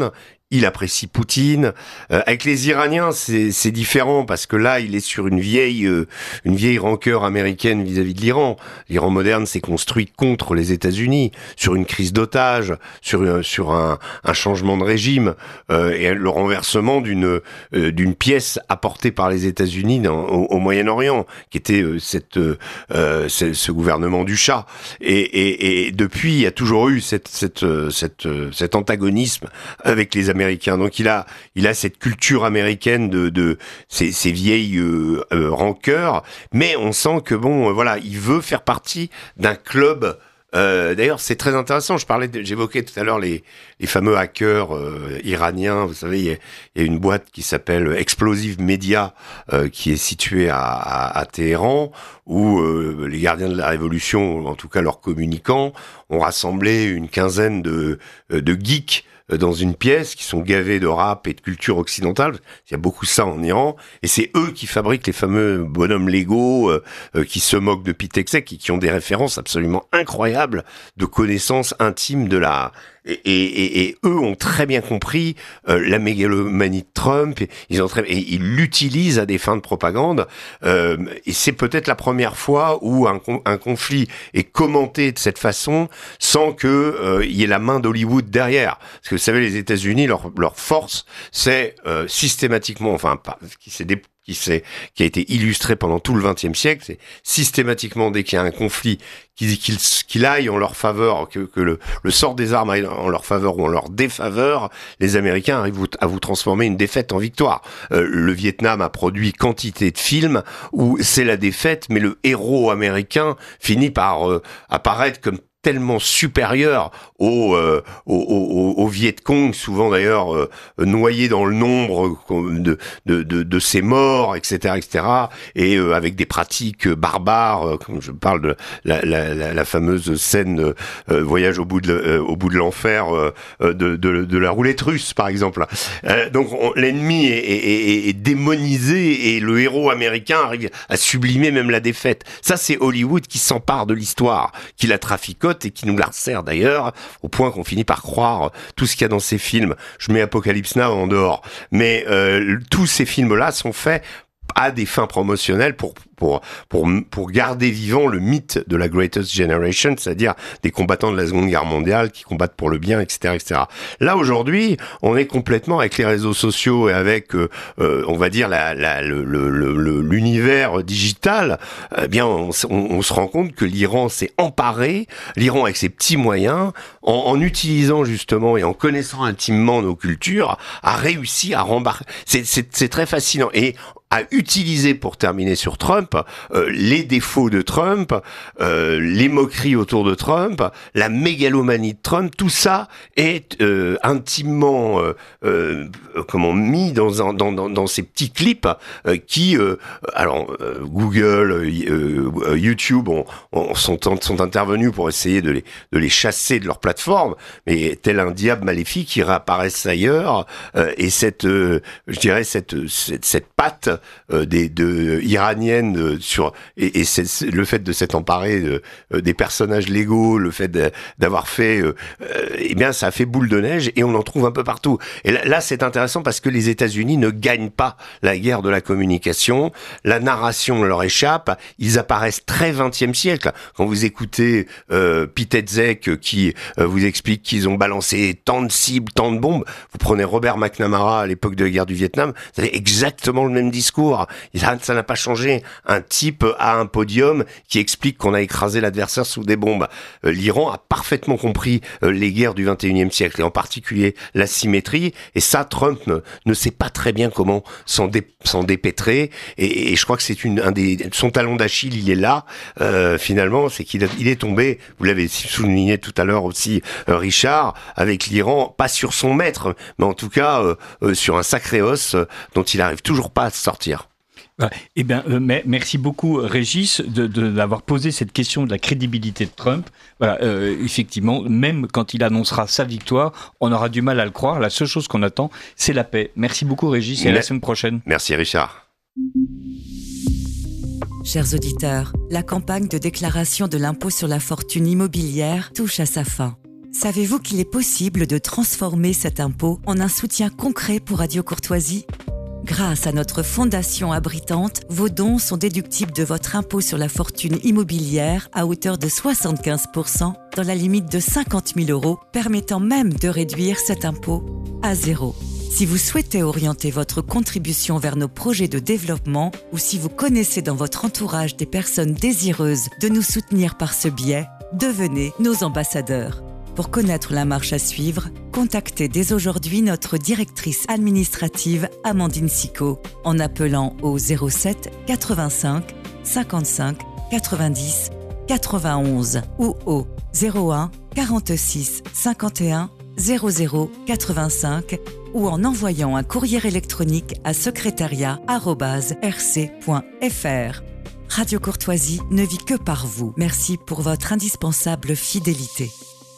il apprécie Poutine. Euh, avec les Iraniens, c'est, c'est différent parce que là, il est sur une vieille, euh, une vieille rancœur américaine vis-à-vis de l'Iran. L'Iran moderne s'est construit contre les États-Unis, sur une crise d'otages, sur euh, sur un, un changement de régime euh, et le renversement d'une euh, d'une pièce apportée par les États-Unis dans, au, au Moyen-Orient, qui était euh, cette euh, ce, ce gouvernement du Shah. Et, et, et depuis, il y a toujours eu cette cette cette cet antagonisme avec les Américains. Donc il a, il a cette culture américaine de, de ces, ces vieilles euh, euh, rancœurs, mais on sent que bon, euh, voilà, il veut faire partie d'un club. Euh, d'ailleurs, c'est très intéressant. Je parlais, de, j'évoquais tout à l'heure les, les fameux hackers euh, iraniens. Vous savez, il y, a, il y a une boîte qui s'appelle Explosive Media, euh, qui est située à, à, à Téhéran, où euh, les gardiens de la révolution, ou en tout cas leurs communicants, ont rassemblé une quinzaine de, de geeks dans une pièce, qui sont gavés de rap et de culture occidentale. Il y a beaucoup ça en Iran, et c'est eux qui fabriquent les fameux bonhommes Lego, euh, euh, qui se moquent de Pete Hegseth, et qui ont des références absolument incroyables de connaissances intimes de la... Et, et, et, et eux ont très bien compris euh, la mégalomanie de Trump. Et ils ont très, et ils l'utilisent à des fins de propagande. Euh, et c'est peut-être la première fois où un, un conflit est commenté de cette façon, sans que euh, il y ait la main d'Hollywood derrière. Parce que vous savez, les États-Unis, leur, leur force, c'est euh, systématiquement, enfin, pas, qui s'est dé, qui s'est, qui a été illustré pendant tout le vingtième siècle, c'est systématiquement dès qu'il y a un conflit, qu'il, qu'il, qu'il aille en leur faveur, que, que le, le sort des armes aille en leur faveur ou en leur défaveur, les Américains arrivent à vous transformer une défaite en victoire. Euh, le Vietnam a produit quantité de films où c'est la défaite, mais le héros américain finit par euh, apparaître comme tellement supérieur au, euh, au, au, au Viet Cong, souvent d'ailleurs euh, noyé dans le nombre de, de, de, de ses morts, et cetera, et cetera, et euh, avec des pratiques barbares, euh, comme je parle de la, la, la, la fameuse scène euh, voyage au bout de, euh, au bout de l'enfer euh, de, de, de la roulette russe, par exemple. Euh, donc on, l'ennemi est, est, est démonisé et le héros américain arrive à sublimer même la défaite. Ça, c'est Hollywood qui s'empare de l'histoire, qui la traficote et qui nous la resserre d'ailleurs, au point qu'on finit par croire tout ce qu'il y a dans ces films. Je mets Apocalypse Now en dehors. Mais euh, tous ces films-là sont faits à des fins promotionnelles pour pour pour pour garder vivant le mythe de la Greatest Generation, c'est-à-dire des combattants de la Seconde Guerre mondiale qui combattent pour le bien, et cetera, et cetera. Là aujourd'hui, on est complètement avec les réseaux sociaux et avec, euh, euh, on va dire la, la le, le, le l'univers digital. Eh bien, on, on, on se rend compte que l'Iran s'est emparé, l'Iran avec ses petits moyens, en, en utilisant justement et en connaissant intimement nos cultures, a réussi à rembarquer. C'est c'est c'est très fascinant et à utiliser, pour terminer sur Trump, euh, les défauts de Trump, euh, les moqueries autour de Trump, la mégalomanie de Trump, tout ça est euh, intimement euh, euh, comment mis dans, un, dans, dans, dans ces petits clips euh, qui, euh, alors euh, Google, euh, YouTube ont, ont, sont, sont intervenus pour essayer de les, de les chasser de leur plateforme, mais tel un diable maléfique, ils réapparaissent ailleurs euh, et cette, euh, je dirais cette, cette, cette patte Euh, des de iraniennes euh, sur et, et c'est, c'est le fait de s'être emparé de, euh, des personnages légaux, le fait de, d'avoir fait euh, euh, eh bien ça a fait boule de neige et on en trouve un peu partout. Et là, là c'est intéressant parce que les États-Unis ne gagnent pas la guerre de la communication, la narration leur échappe, ils apparaissent très vingtième siècle. Quand vous écoutez euh, Pete Hegseth qui euh, vous explique qu'ils ont balancé tant de cibles, tant de bombes, vous prenez Robert McNamara à l'époque de la guerre du Vietnam, vous avez exactement le même discours. Ça, ça n'a pas changé. Un type à un podium qui explique qu'on a écrasé l'adversaire sous des bombes. Euh, L'Iran a parfaitement compris euh, les guerres du vingt et unième siècle et en particulier la symétrie. Et ça, Trump ne, ne sait pas très bien comment s'en, dé, s'en dépêtrer. Et, et je crois que c'est une, un des, son talon d'Achille, il est là. Euh, finalement, c'est qu'il a, il est tombé. Vous l'avez souligné tout à l'heure aussi, euh, Richard, avec l'Iran, pas sur son maître, mais en tout cas euh, euh, sur un sacré os euh, dont il arrive toujours pas à se sortir. Eh bien, euh, merci beaucoup, Régis, de, de, d'avoir posé cette question de la crédibilité de Trump. Voilà, euh, effectivement, même quand il annoncera sa victoire, on aura du mal à le croire. La seule chose qu'on attend, c'est la paix. Merci beaucoup, Régis, et à la semaine prochaine. Merci, Richard. Chers auditeurs, la campagne de déclaration de l'impôt sur la fortune immobilière touche à sa fin. Savez-vous qu'il est possible de transformer cet impôt en un soutien concret pour Radio Courtoisie ? Grâce à notre fondation abritante, vos dons sont déductibles de votre impôt sur la fortune immobilière à hauteur de soixante-quinze pour cent dans la limite de cinquante mille euros, permettant même de réduire cet impôt à zéro. Si vous souhaitez orienter votre contribution vers nos projets de développement ou si vous connaissez dans votre entourage des personnes désireuses de nous soutenir par ce biais, devenez nos ambassadeurs. Pour connaître la marche à suivre, contactez dès aujourd'hui notre directrice administrative Amandine Sicot en appelant au zéro sept quatre-vingt-cinq cinquante-cinq quatre-vingt-dix quatre-vingt-onze ou au zéro un quarante-six cinquante et un zéro zéro quatre-vingt-cinq ou en envoyant un courrier électronique à secrétariat arobase r c point f r. Radio Courtoisie ne vit que par vous. Merci pour votre indispensable fidélité.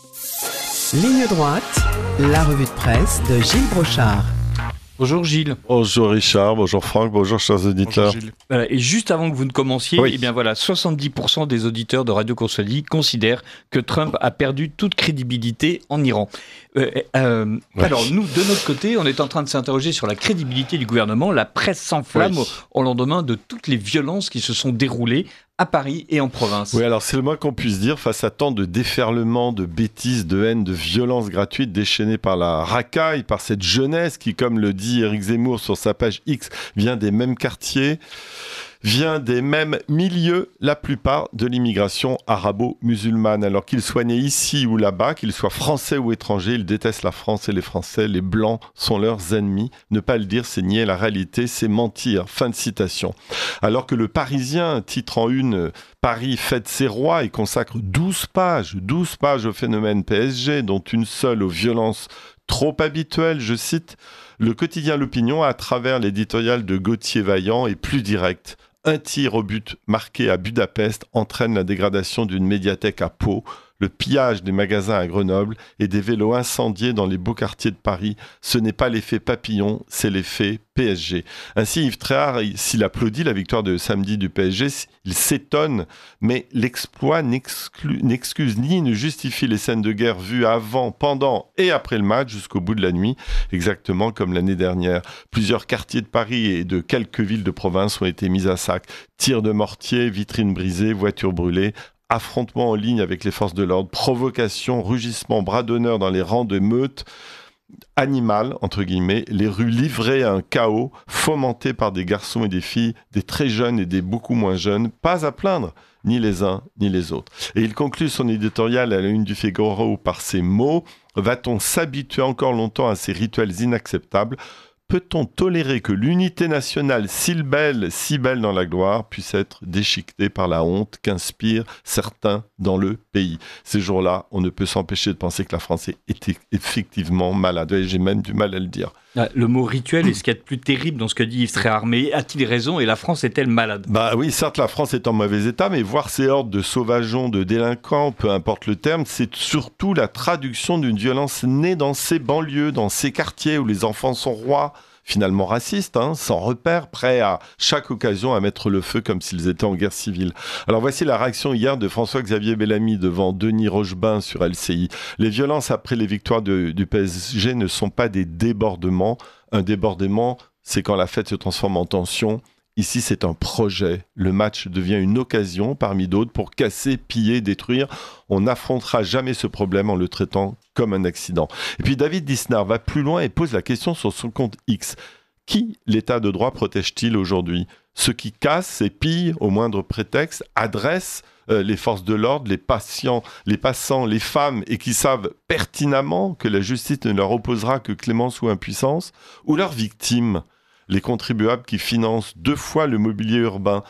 Ligne droite, la revue de presse de Gilles Brochard. Bonjour Gilles. Bonjour Richard, bonjour Franck, bonjour chers auditeurs. Bonjour voilà, et juste avant que vous ne commenciez, oui. eh bien voilà, soixante-dix pour cent des auditeurs de Radio Courtoisie considèrent que Trump a perdu toute crédibilité en Iran. Euh, euh, oui. Alors nous, de notre côté, on est en train de s'interroger sur la crédibilité du gouvernement. La presse s'enflamme oui. au, au lendemain de toutes les violences qui se sont déroulées à Paris et en province. Oui, alors c'est le moins qu'on puisse dire face à tant de déferlements, de bêtises, de haine, de violences gratuites déchaînées par la racaille, par cette jeunesse qui, comme le dit Éric Zemmour sur sa page X, vient des mêmes quartiers, vient des mêmes milieux, la plupart de l'immigration arabo-musulmane. Alors qu'ils soient nés ici ou là-bas, qu'ils soient français ou étrangers, ils détestent la France et les Français. Les Blancs sont leurs ennemis. Ne pas le dire, c'est nier la réalité, c'est mentir. Fin de citation. Alors que le Parisien titre en une « Paris fête ses rois » et consacre douze pages, douze pages au phénomène P S G, dont une seule aux violences trop habituelles, je cite, le quotidien L'Opinion, à travers l'éditorial de Gauthier Vaillant, est plus direct. Un tir au but marqué à Budapest entraîne la dégradation d'une médiathèque à Pau, le pillage des magasins à Grenoble et des vélos incendiés dans les beaux quartiers de Paris. Ce n'est pas l'effet papillon, c'est l'effet P S G. Ainsi, Yves Tréhard, s'il applaudit la victoire de samedi du P S G, il s'étonne, mais l'exploit n'exclut, n'excuse ni ne justifie les scènes de guerre vues avant, pendant et après le match jusqu'au bout de la nuit, exactement comme l'année dernière. Plusieurs quartiers de Paris et de quelques villes de province ont été mis à sac. Tirs de mortier, vitrines brisées, voitures brûlées, affrontements en ligne avec les forces de l'ordre, provocations, rugissements, bras d'honneur dans les rangs de meutes animales, entre guillemets, les rues livrées à un chaos, fomenté par des garçons et des filles, des très jeunes et des beaucoup moins jeunes, pas à plaindre, ni les uns ni les autres. Et il conclut son éditorial à la une du Figaro par ces mots « Va-t-on s'habituer encore longtemps à ces rituels inacceptables ? Peut-on tolérer que l'unité nationale, si belle, si belle dans la gloire, puisse être déchiquetée par la honte qu'inspirent certains dans le pays ?» Ces jours-là, on ne peut s'empêcher de penser que la France est effectivement malade. Et j'ai même du mal à le dire. Le mot rituel est ce qu'il y a de plus terrible dans ce que dit Yves Tréhard. Mais a-t-il raison et la France est-elle malade ? Bah oui, certes, la France est en mauvais état, mais voir ces hordes de sauvageons, de délinquants, peu importe le terme, c'est surtout la traduction d'une violence née dans ces banlieues, dans ces quartiers où les enfants sont rois, finalement racistes, hein, sans repère, prêts à chaque occasion à mettre le feu comme s'ils étaient en guerre civile. Alors voici la réaction hier de François-Xavier Bellamy devant Denis Rochebain sur L C I. Les violences après les victoires de, du P S G ne sont pas des débordements. Un débordement, c'est quand la fête se transforme en tension. Ici, c'est un projet. Le match devient une occasion, parmi d'autres, pour casser, piller, détruire. On n'affrontera jamais ce problème en le traitant comme un accident. Et puis David Lisnard va plus loin et pose la question sur son compte X. Qui l'état de droit protège-t-il aujourd'hui ? Ceux qui cassent et pillent au moindre prétexte, adressent euh, les forces de l'ordre, les patients, les passants, les femmes, et qui savent pertinemment que la justice ne leur opposera que clémence ou impuissance, ou leurs victimes ? Les contribuables qui financent deux fois le mobilier urbain.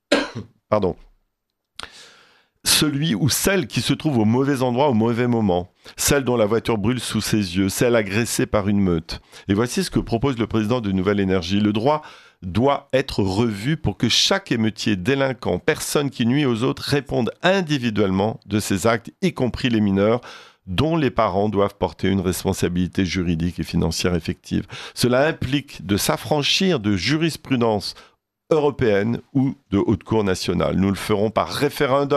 Pardon. Celui ou celle qui se trouve au mauvais endroit au mauvais moment. Celle dont la voiture brûle sous ses yeux. Celle agressée par une meute. Et voici ce que propose le président de Nouvelle Énergie. Le droit doit être revu pour que chaque émeutier, délinquant, personne qui nuit aux autres réponde individuellement de ses actes, y compris les mineurs, dont les parents doivent porter une responsabilité juridique et financière effective. Cela implique de s'affranchir de jurisprudence européenne ou de haute cour nationale. Nous le ferons par référendum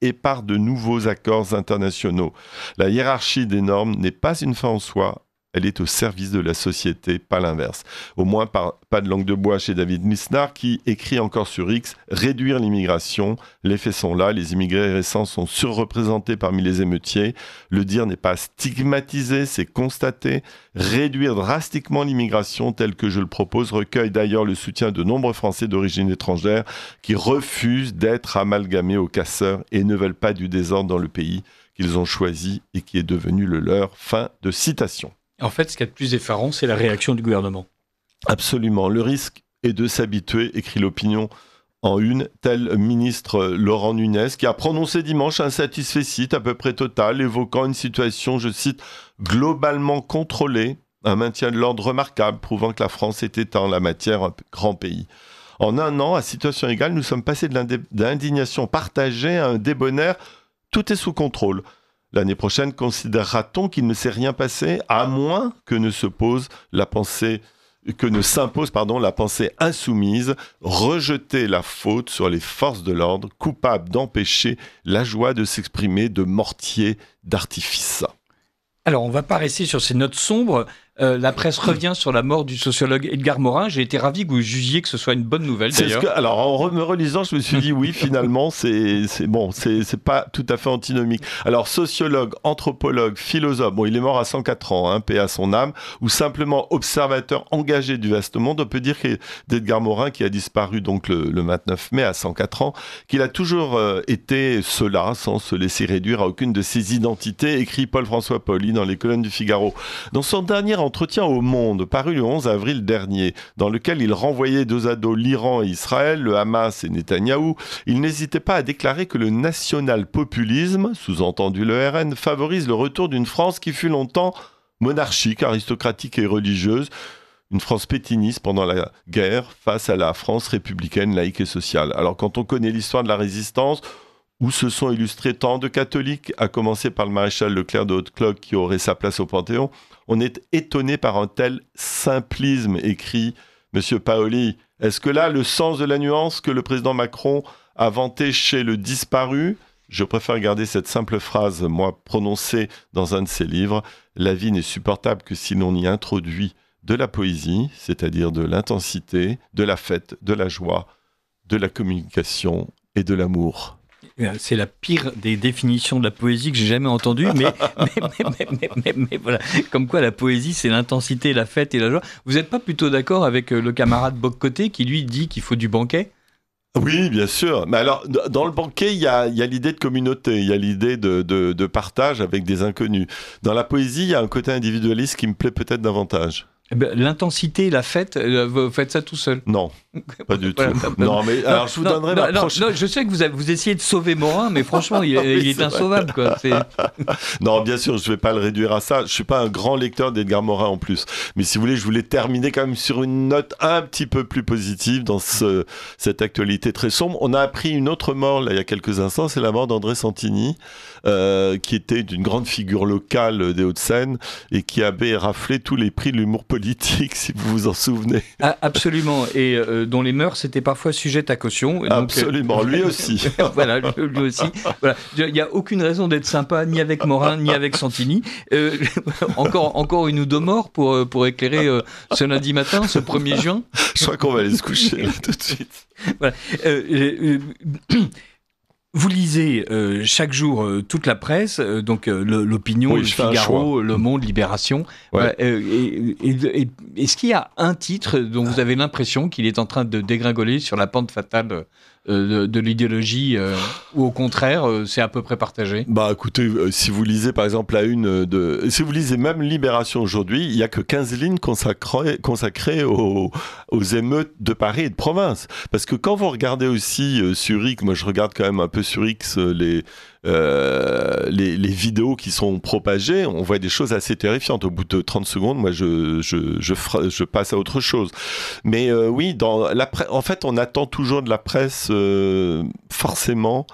et par de nouveaux accords internationaux. La hiérarchie des normes n'est pas une fin en soi, elle est au service de la société, pas l'inverse. Au moins, par, pas de langue de bois chez David Misnar, qui écrit encore sur X « Réduire l'immigration ». Les faits sont là, les immigrés récents sont surreprésentés parmi les émeutiers. Le dire n'est pas stigmatiser, c'est constater. Réduire drastiquement l'immigration, tel que je le propose, recueille d'ailleurs le soutien de nombreux Français d'origine étrangère qui refusent d'être amalgamés aux casseurs et ne veulent pas du désordre dans le pays qu'ils ont choisi et qui est devenu le leur. Fin de citation. En fait, ce qui est le plus effarant, c'est la réaction du gouvernement. Absolument. Le risque est de s'habituer, écrit l'opinion en une, tel ministre Laurent Nunez, qui a prononcé dimanche un satisfecit à peu près total, évoquant une situation, je cite, globalement contrôlée, un maintien de l'ordre remarquable, prouvant que la France était en la matière un grand pays. En un an, à situation égale, nous sommes passés de l'indignation partagée à un débonnaire. Tout est sous contrôle. L'année prochaine, considérera-t-on qu'il ne s'est rien passé, à moins que ne se pose la pensée, que ne s'impose pardon, la pensée insoumise, rejeter la faute sur les forces de l'ordre, coupables d'empêcher la joie de s'exprimer de mortier d'artifice. Alors, on ne va pas rester sur ces notes sombres. Euh, la presse revient sur la mort du sociologue Edgar Morin. J'ai été ravi que vous jugiez que ce soit une bonne nouvelle, c'est d'ailleurs. Ce que, alors, en me relisant, je me suis dit, oui, finalement, c'est, c'est bon, c'est, c'est pas tout à fait antinomique. Alors, sociologue, anthropologue, philosophe, bon, il est mort à cent quatre ans, hein, paix à son âme, ou simplement observateur engagé du vaste monde, on peut dire que d'Edgar Morin, qui a disparu donc le, le vingt-neuf mai à cent quatre ans, qu'il a toujours euh, été cela, sans se laisser réduire à aucune de ses identités, écrit Paul-François Pauli dans les colonnes du Figaro. Dans son dernier entretien au Monde, paru le onze avril dernier, dans lequel il renvoyait dos à dos l'Iran et Israël, le Hamas et Netanyahou, il n'hésitait pas à déclarer que le national-populisme, sous-entendu le R N, favorise le retour d'une France qui fut longtemps monarchique, aristocratique et religieuse, une France pétiniste pendant la guerre face à la France républicaine, laïque et sociale. Alors quand on connaît l'histoire de la résistance, où se sont illustrés tant de catholiques, à commencer par le maréchal Leclerc de Haute-Cloque qui aurait sa place au Panthéon, on est étonné par un tel simplisme, écrit M. Paoli. Est-ce que là, le sens de la nuance que le président Macron a vanté chez le disparu, je préfère garder cette simple phrase, moi, prononcée dans un de ses livres, « La vie n'est supportable que si l'on y introduit de la poésie, c'est-à-dire de l'intensité, de la fête, de la joie, de la communication et de l'amour ». C'est la pire des définitions de la poésie que j'ai jamais entendue, mais, mais, mais, mais, mais, mais voilà. Comme quoi la poésie, c'est l'intensité, la fête et la joie. Vous n'êtes pas plutôt d'accord avec le camarade Boccoté qui, lui, dit qu'il faut du banquet ? Oui, bien sûr. Mais alors, dans le banquet, il y a, il y a l'idée de communauté, il y a l'idée de, de, de partage avec des inconnus. Dans la poésie, il y a un côté individualiste qui me plaît peut-être davantage. L'intensité, la fête, vous faites ça tout seul? Non, pas du voilà, tout. bah, non, mais non, alors je vous non, donnerai non, ma non, prochaine... non, je sais que vous, avez, vous essayez de sauver Morin, mais franchement, il, oui, il est, est insauvable. Quoi. C'est... Non, bien sûr, je ne vais pas le réduire à ça. Je ne suis pas un grand lecteur d'Edgar Morin en plus. Mais si vous voulez, je voulais terminer quand même sur une note un petit peu plus positive dans ce, cette actualité très sombre. On a appris une autre mort là, il y a quelques instants, c'est la mort d'André Santini, euh, qui était une grande figure locale des Hauts-de-Seine et qui avait raflé tous les prix de l'humour politique, si vous vous en souvenez. Ah, absolument, et euh, dont les mœurs étaient parfois sujettes à caution. Donc, absolument, euh, lui aussi. Voilà, lui aussi. Voilà. Il n'y a aucune raison d'être sympa, ni avec Morin, ni avec Santini. Euh, encore, encore une ou deux morts pour, pour éclairer euh, ce lundi matin, ce premier juin. Je crois qu'on va aller se coucher là, tout de suite. Voilà. Euh, euh, euh, Vous lisez euh, chaque jour euh, toute la presse, euh, donc euh, le, l'opinion, oui, le Figaro, le Monde, Libération. Ouais. Euh, et, et, et, est-ce qu'il y a un titre dont vous avez l'impression qu'il est en train de dégringoler sur la pente fatale euh, de, de l'idéologie, euh, ou au contraire, euh, c'est à peu près partagé? Bah écoutez, euh, si vous lisez par exemple la une de... Si vous lisez même Libération aujourd'hui, il n'y a que quinze lignes consacrées, consacrées aux, aux émeutes de Paris et de province. Parce que quand vous regardez aussi euh, sur X, moi je regarde quand même un peu sur X euh, les... Euh, les, les vidéos qui sont propagées, on voit des choses assez terrifiantes. Au bout de trente secondes, moi, je, je, je, fra- je passe à autre chose. Mais euh, oui, dans la pre- en fait, on attend toujours de la presse, euh, forcément,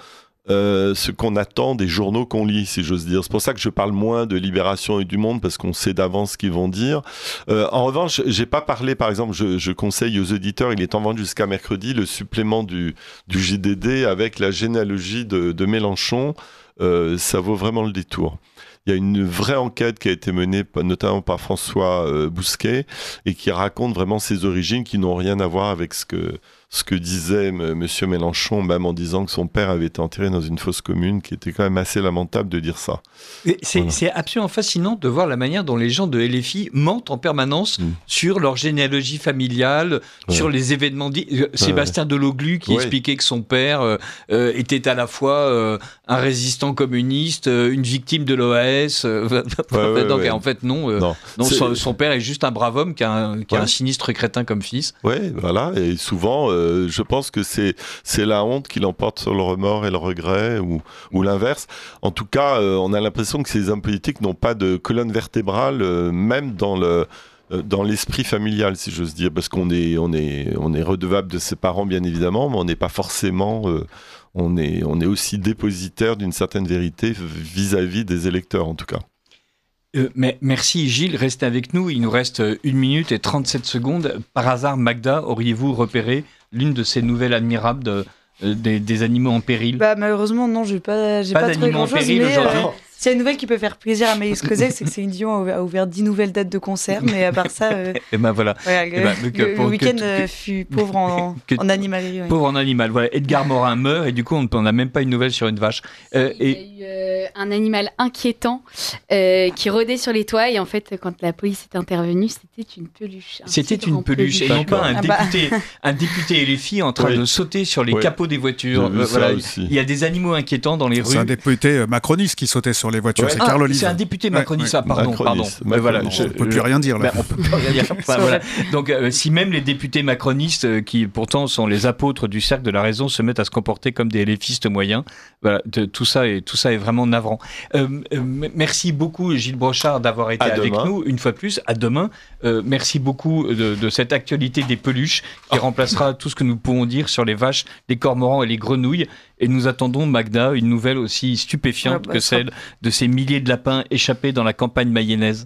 euh, ce qu'on attend des journaux qu'on lit, si j'ose dire. C'est pour ça que je parle moins de Libération et du Monde, parce qu'on sait d'avance ce qu'ils vont dire. Euh, en revanche, j'ai pas parlé, par exemple, je, je conseille aux auditeurs, il est en vente jusqu'à mercredi, le supplément du, du J D D avec la généalogie de, de Mélenchon. Euh, ça vaut vraiment le détour. Il y a une vraie enquête qui a été menée notamment par François euh, Bousquet et qui raconte vraiment ses origines qui n'ont rien à voir avec ce que, ce que disait M. Monsieur Mélenchon, même en disant que son père avait été enterré dans une fosse commune, qui était quand même assez lamentable de dire ça. Et c'est, Voilà. c'est absolument fascinant de voir la manière dont les gens de L F I mentent en permanence Mm. sur leur généalogie familiale, Ouais. sur les événements. Di- euh, Sébastien Deloglu qui Ouais. expliquait que son père euh, euh, était à la fois euh, un résistant communiste, euh, une victime de l'O A S. euh, ouais, donc ouais. en fait non, euh, Non, non C'est- son, son père est juste un brave homme qui a un, qui a Ouais. un sinistre crétin comme fils. Ouais, voilà. Et souvent, euh, je pense que c'est c'est la honte qui l'emporte sur le remords et le regret, ou ou l'inverse. En tout cas, euh, on a l'impression que ces hommes politiques n'ont pas de colonne vertébrale, euh, même dans le euh, dans l'esprit familial, si j'ose dire, parce qu'on est on est on est redevable de ses parents, bien évidemment, mais on n'est pas forcément euh, on est on est aussi dépositaire d'une certaine vérité vis-à-vis des électeurs, en tout cas. Euh, mais merci Gilles, restez avec nous. Il nous reste une minute et trente-sept secondes. Par hasard, Magda, auriez-vous repéré l'une de ces nouvelles admirables de, euh, des, des animaux en péril? Bah, malheureusement, non, j'ai pas, j'ai Pas pas, trouvé d'animaux en grand-chose. péril Mais aujourd'hui. euh, s'il y a une nouvelle qui peut faire plaisir à Maïs Kozek, c'est que Céline Dion a ouvert, a ouvert dix nouvelles dates de concert. Mais à part ça, euh, Et ben voilà. voilà, Eh ben, le, que- le pour que- week-end que- euh, fut pauvre en, que- en animalerie. ouais. Pauvre en animal. Voilà, Edgar Morin meurt et du coup, on n'a même pas une nouvelle sur une vache. Euh, Il y et a eu euh, un animal inquiétant euh, qui rôdait sur les toits et en fait, quand la police est intervenue, c'était une peluche. un c'était petit une grand peluche et non pas un Ah bah. député, un député L F I en train Oui. de sauter sur les Oui. capots des voitures. J'ai vu Euh, ça voilà, aussi. il y a des animaux inquiétants dans les rues. C'est un député euh, macroniste qui sautait sur les voitures, Ouais. c'est Ah, Carl c'est un Olive. député Ouais, macroniste. ouais. Ah, pardon, pardon. Macroniste, Ouais, voilà, Macroniste. je- On ne peut plus rien dire là. Ben, on peut pas rien dire. Enfin, voilà. Donc, euh, si même les députés macronistes, euh, qui pourtant sont les apôtres du cercle de la raison, se mettent à se comporter comme des LFistes moyens, voilà, de- tout ça est tout ça est vraiment navrant. Euh, euh, m- merci beaucoup Gilles Brochard d'avoir été À avec demain. nous une fois de plus. À demain. Euh, merci beaucoup de, de cette actualité des peluches qui remplacera tout ce que nous pouvons dire sur les vaches, les cormorans et les grenouilles. Et nous attendons, Magda, une nouvelle aussi stupéfiante Ah bah, que ça- celle de ces milliers de lapins échappés dans la campagne mayonnaise.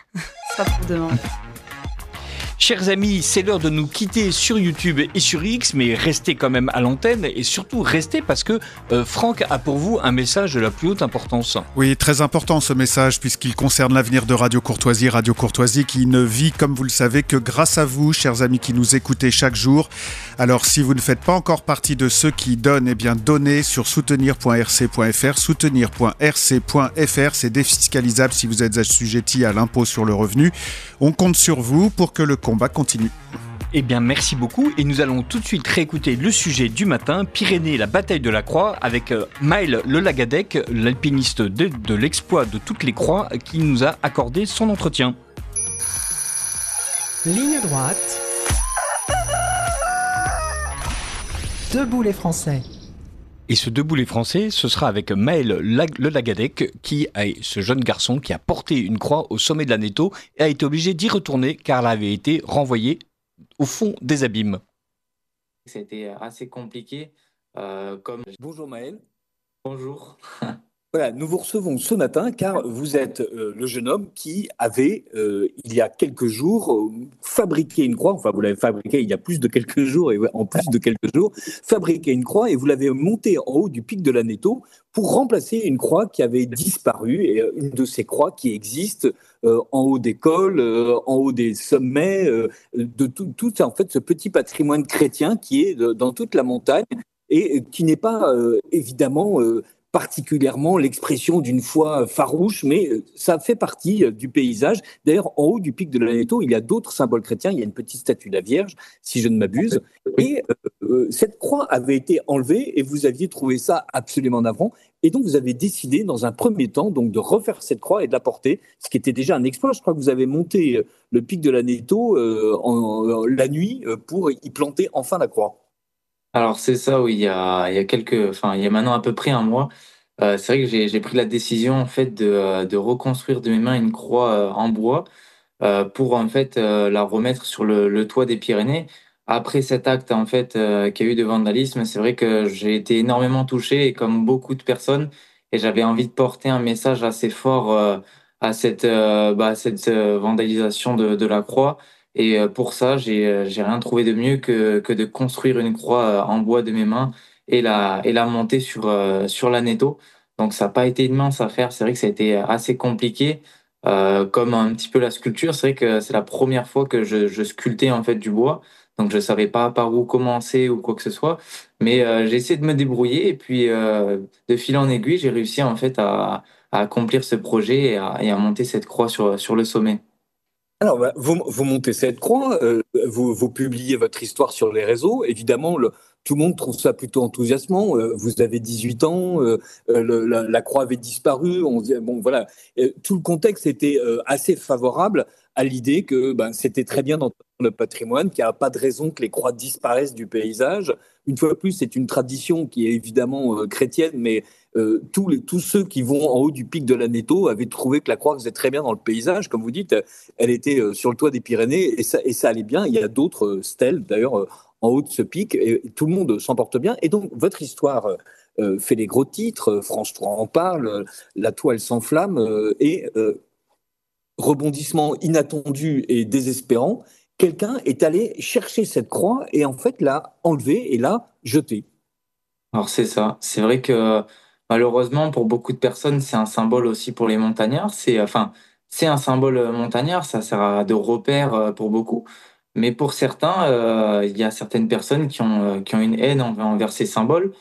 Ça pour demain. Chers amis, c'est l'heure de nous quitter sur YouTube et sur X, mais restez quand même à l'antenne et surtout restez parce que euh, Franck a pour vous un message de la plus haute importance. Oui, très important ce message puisqu'il concerne l'avenir de Radio Courtoisie. Radio Courtoisie qui ne vit, comme vous le savez, que grâce à vous, chers amis qui nous écoutez chaque jour. Alors si vous ne faites pas encore partie de ceux qui donnent, eh bien donnez sur soutenir point r c point f r. soutenir point r c point f r, c'est défiscalisable si vous êtes assujetti à l'impôt sur le revenu. On compte sur vous pour que le combat continue. Eh bien, merci beaucoup et nous allons tout de suite réécouter le sujet du matin, Pyrénées, la bataille de la Croix, avec euh, Maël Le Lagadec, l'alpiniste de, de l'exploit de toutes les croix, qui nous a accordé son entretien. Ligne droite. Debout les Français. Et ce Debout les Français, ce sera avec Maël Lag- Le Lagadec, qui est ce jeune garçon qui a porté une croix au sommet de la Neto et a été obligé d'y retourner car elle avait été renvoyée au fond des abîmes. C'était assez compliqué. euh, comme... Bonjour Maël. Bonjour. Voilà, nous vous recevons ce matin car vous êtes euh, le jeune homme qui avait, euh, il y a quelques jours, euh, fabriqué une croix. Enfin, vous l'avez fabriquée il y a plus de quelques jours, et en plus de quelques jours, fabriqué une croix et vous l'avez montée en haut du pic de la Neto pour remplacer une croix qui avait disparu, et euh, une de ces croix qui existent euh, en haut des cols, euh, en haut des sommets, euh, de tout, tout en fait ce petit patrimoine chrétien qui est de- dans toute la montagne et qui n'est pas euh, évidemment euh, particulièrement l'expression d'une foi farouche, mais ça fait partie du paysage. D'ailleurs, en haut du pic de la Neto, il y a d'autres symboles chrétiens. Il y a une petite statue de la Vierge, si je ne m'abuse. Et euh, cette croix avait été enlevée et vous aviez trouvé ça absolument navrant. Et donc, vous avez décidé, dans un premier temps, donc, de refaire cette croix et de la porter, ce qui était déjà un exploit. Je crois que vous avez monté le pic de la Neto euh, en, en, la nuit euh, pour y planter enfin la croix. Alors c'est ça, oui, il y a, il y a quelques, enfin il y a maintenant à peu près un mois, euh, c'est vrai que j'ai, j'ai pris la décision en fait de, euh, de reconstruire de mes mains une croix euh, en bois euh, pour en fait euh, la remettre sur le, le toit des Pyrénées. après cet acte en fait euh, qu'il y a eu de vandalisme, c'est vrai que j'ai été énormément touché et comme beaucoup de personnes, et j'avais envie de porter un message assez fort euh, à cette, euh, bah, à cette euh, vandalisation de, de la croix. Et euh, pour ça, j'ai euh, j'ai rien trouvé de mieux que, que de construire une croix euh, en bois de mes mains et la, et la monter sur, euh, sur l'Aneto. Donc ça n'a pas été une mince affaire, c'est vrai que ça a été assez compliqué. Euh, comme un petit peu la sculpture, c'est vrai que c'est la première fois que je, je sculptais en fait du bois. Donc je savais pas par où commencer ou quoi que ce soit, mais euh, j'ai essayé de me débrouiller et puis euh, de fil en aiguille, j'ai réussi en fait à, à accomplir ce projet et à, et à monter cette croix sur, sur le sommet. Alors, bah, vous, vous montez cette croix, euh, vous, vous publiez votre histoire sur les réseaux. Évidemment, le- tout le monde trouve ça plutôt enthousiasmant. Euh, vous avez dix-huit ans, euh, euh, le- la, la croix avait disparu. On dit, bon, voilà. Euh, tout le contexte était euh, assez favorable à l'idée que ben, c'était très bien dans le patrimoine, qu'il n'y a pas de raison que les croix disparaissent du paysage. Une fois de plus, c'est une tradition qui est évidemment euh, chrétienne, mais euh, tous, les, tous ceux qui vont en haut du pic de l'Aneto avaient trouvé que la croix faisait très bien dans le paysage. Comme vous dites, elle était euh, sur le toit des Pyrénées et ça, et ça allait bien. Il y a d'autres euh, stèles, d'ailleurs, euh, en haut de ce pic, et tout le monde s'en porte bien. Et donc, votre histoire euh, euh, fait les gros titres, euh, France trois en parle, euh, la toile s'enflamme, euh, et euh, rebondissement inattendu et désespérant, quelqu'un est allé chercher cette croix et en fait l'a enlevée et l'a jetée. Alors c'est ça, c'est vrai que malheureusement pour beaucoup de personnes c'est un symbole aussi pour les montagnards. C'est enfin c'est un symbole euh, montagnard, ça sert à de repère euh, pour beaucoup. Mais pour certains, euh, il y a certaines personnes qui ont euh, qui ont une haine envers, envers ces symboles,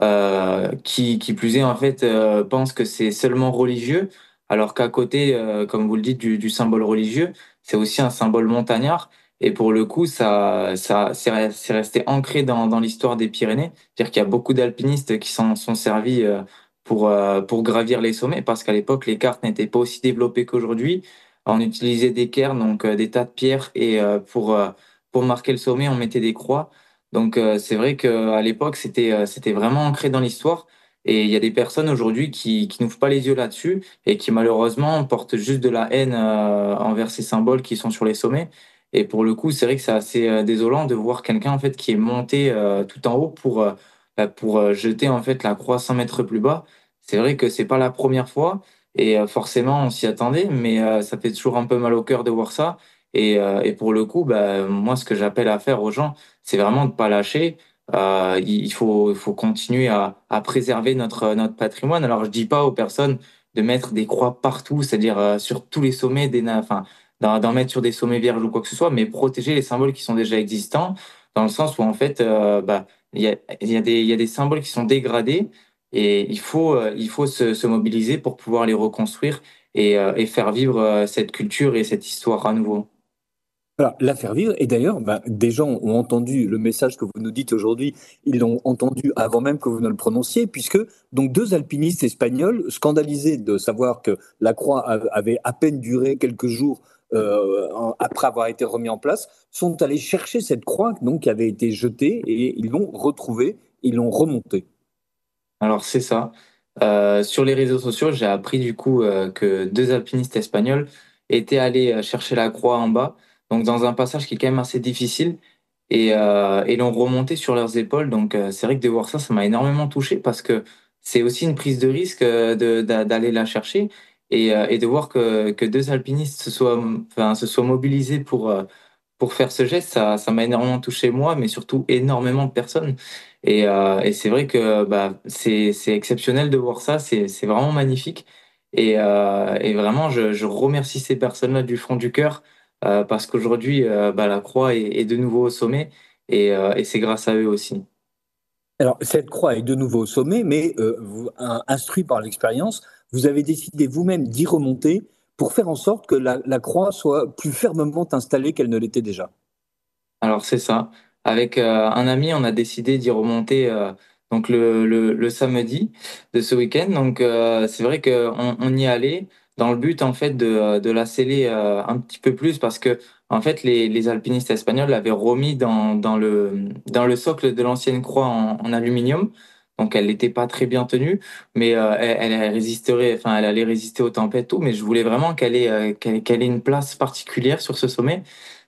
euh, qui qui plus est en fait euh, pensent que c'est seulement religieux, alors qu'à côté, euh, comme vous le dites, du, du symbole religieux, c'est aussi un symbole montagnard. Et pour le coup, ça, ça, c'est c'est resté ancré dans, dans l'histoire des Pyrénées. C'est-à-dire qu'il y a beaucoup d'alpinistes qui s'en sont servis euh, pour, euh, pour gravir les sommets, parce qu'à l'époque, les cartes n'étaient pas aussi développées qu'aujourd'hui. On utilisait des cairns, donc euh, des tas de pierres, et euh, pour, euh, pour marquer le sommet, on mettait des croix. Donc euh, c'est vrai qu'à l'époque, c'était euh, c'était vraiment ancré dans l'histoire. Et il y a des personnes aujourd'hui qui, qui n'ouvrent pas les yeux là-dessus et qui malheureusement portent juste de la haine euh, envers ces symboles qui sont sur les sommets. Et pour le coup, c'est vrai que c'est assez euh, désolant de voir quelqu'un en fait qui est monté euh, tout en haut pour euh, bah, pour euh, jeter en fait la croix cent mètres plus bas. C'est vrai que c'est pas la première fois et euh, forcément on s'y attendait, mais euh, ça fait toujours un peu mal au cœur de voir ça. Et, euh, et pour le coup, bah, moi, ce que j'appelle à faire aux gens, c'est vraiment de pas lâcher. Euh, il il faut, il faut continuer à, à préserver notre, notre patrimoine. Alors, je dis pas aux personnes de mettre des croix partout, c'est-à-dire euh, sur tous les sommets des, na- enfin, d'en d'en mettre sur des sommets vierges ou quoi que ce soit, mais protéger les symboles qui sont déjà existants, dans le sens où en fait, euh, bah, il y a, il y a des, il y a des symboles qui sont dégradés et il faut, euh, il faut se, se mobiliser pour pouvoir les reconstruire et, euh, et faire vivre euh, cette culture et cette histoire à nouveau. Alors, la faire vivre, et d'ailleurs, ben, des gens ont entendu le message que vous nous dites aujourd'hui, ils l'ont entendu avant même que vous ne le prononciez, puisque donc deux alpinistes espagnols, scandalisés de savoir que la croix a- avait à peine duré quelques jours euh, en- après avoir été remis en place, sont allés chercher cette croix donc, qui avait été jetée et ils l'ont retrouvée, ils l'ont remontée. Alors c'est ça. Euh, sur les réseaux sociaux, j'ai appris du coup euh, que deux alpinistes espagnols étaient allés euh, chercher la croix en bas, donc dans un passage qui est quand même assez difficile, et, euh, et l'ont remonté sur leurs épaules. Donc euh, c'est vrai que de voir ça, ça m'a énormément touché parce que c'est aussi une prise de risque euh, de, d'a- d'aller la chercher et, euh, et de voir que, que deux alpinistes se soient, enfin, se soient mobilisés pour, euh, pour faire ce geste, ça, ça m'a énormément touché moi, mais surtout énormément de personnes. Et, euh, et c'est vrai que bah, c'est, c'est exceptionnel de voir ça, c'est, c'est vraiment magnifique. Et, euh, et vraiment, je, je remercie ces personnes-là du fond du cœur, euh, parce qu'aujourd'hui, euh, bah, la croix est, est de nouveau au sommet, et, euh, et c'est grâce à eux aussi. Alors, cette croix est de nouveau au sommet, mais euh, vous, un- instruit par l'expérience, vous avez décidé vous-même d'y remonter pour faire en sorte que la, la croix soit plus fermement installée qu'elle ne l'était déjà. Alors c'est ça. Avec euh, un ami, on a décidé d'y remonter euh, donc le, le, le samedi de ce week-end. Donc euh, c'est vrai qu'on on y allait dans le but en fait de, de la sceller euh, un petit peu plus parce que en fait les, les alpinistes espagnols l'avaient remis dans, dans le, dans le socle de l'ancienne croix en, en aluminium. Donc elle n'était pas très bien tenue, mais euh, elle, elle résisterait, enfin elle allait résister aux tempêtes tout. Mais je voulais vraiment qu'elle ait, euh, qu'elle, qu'elle ait une place particulière sur ce sommet.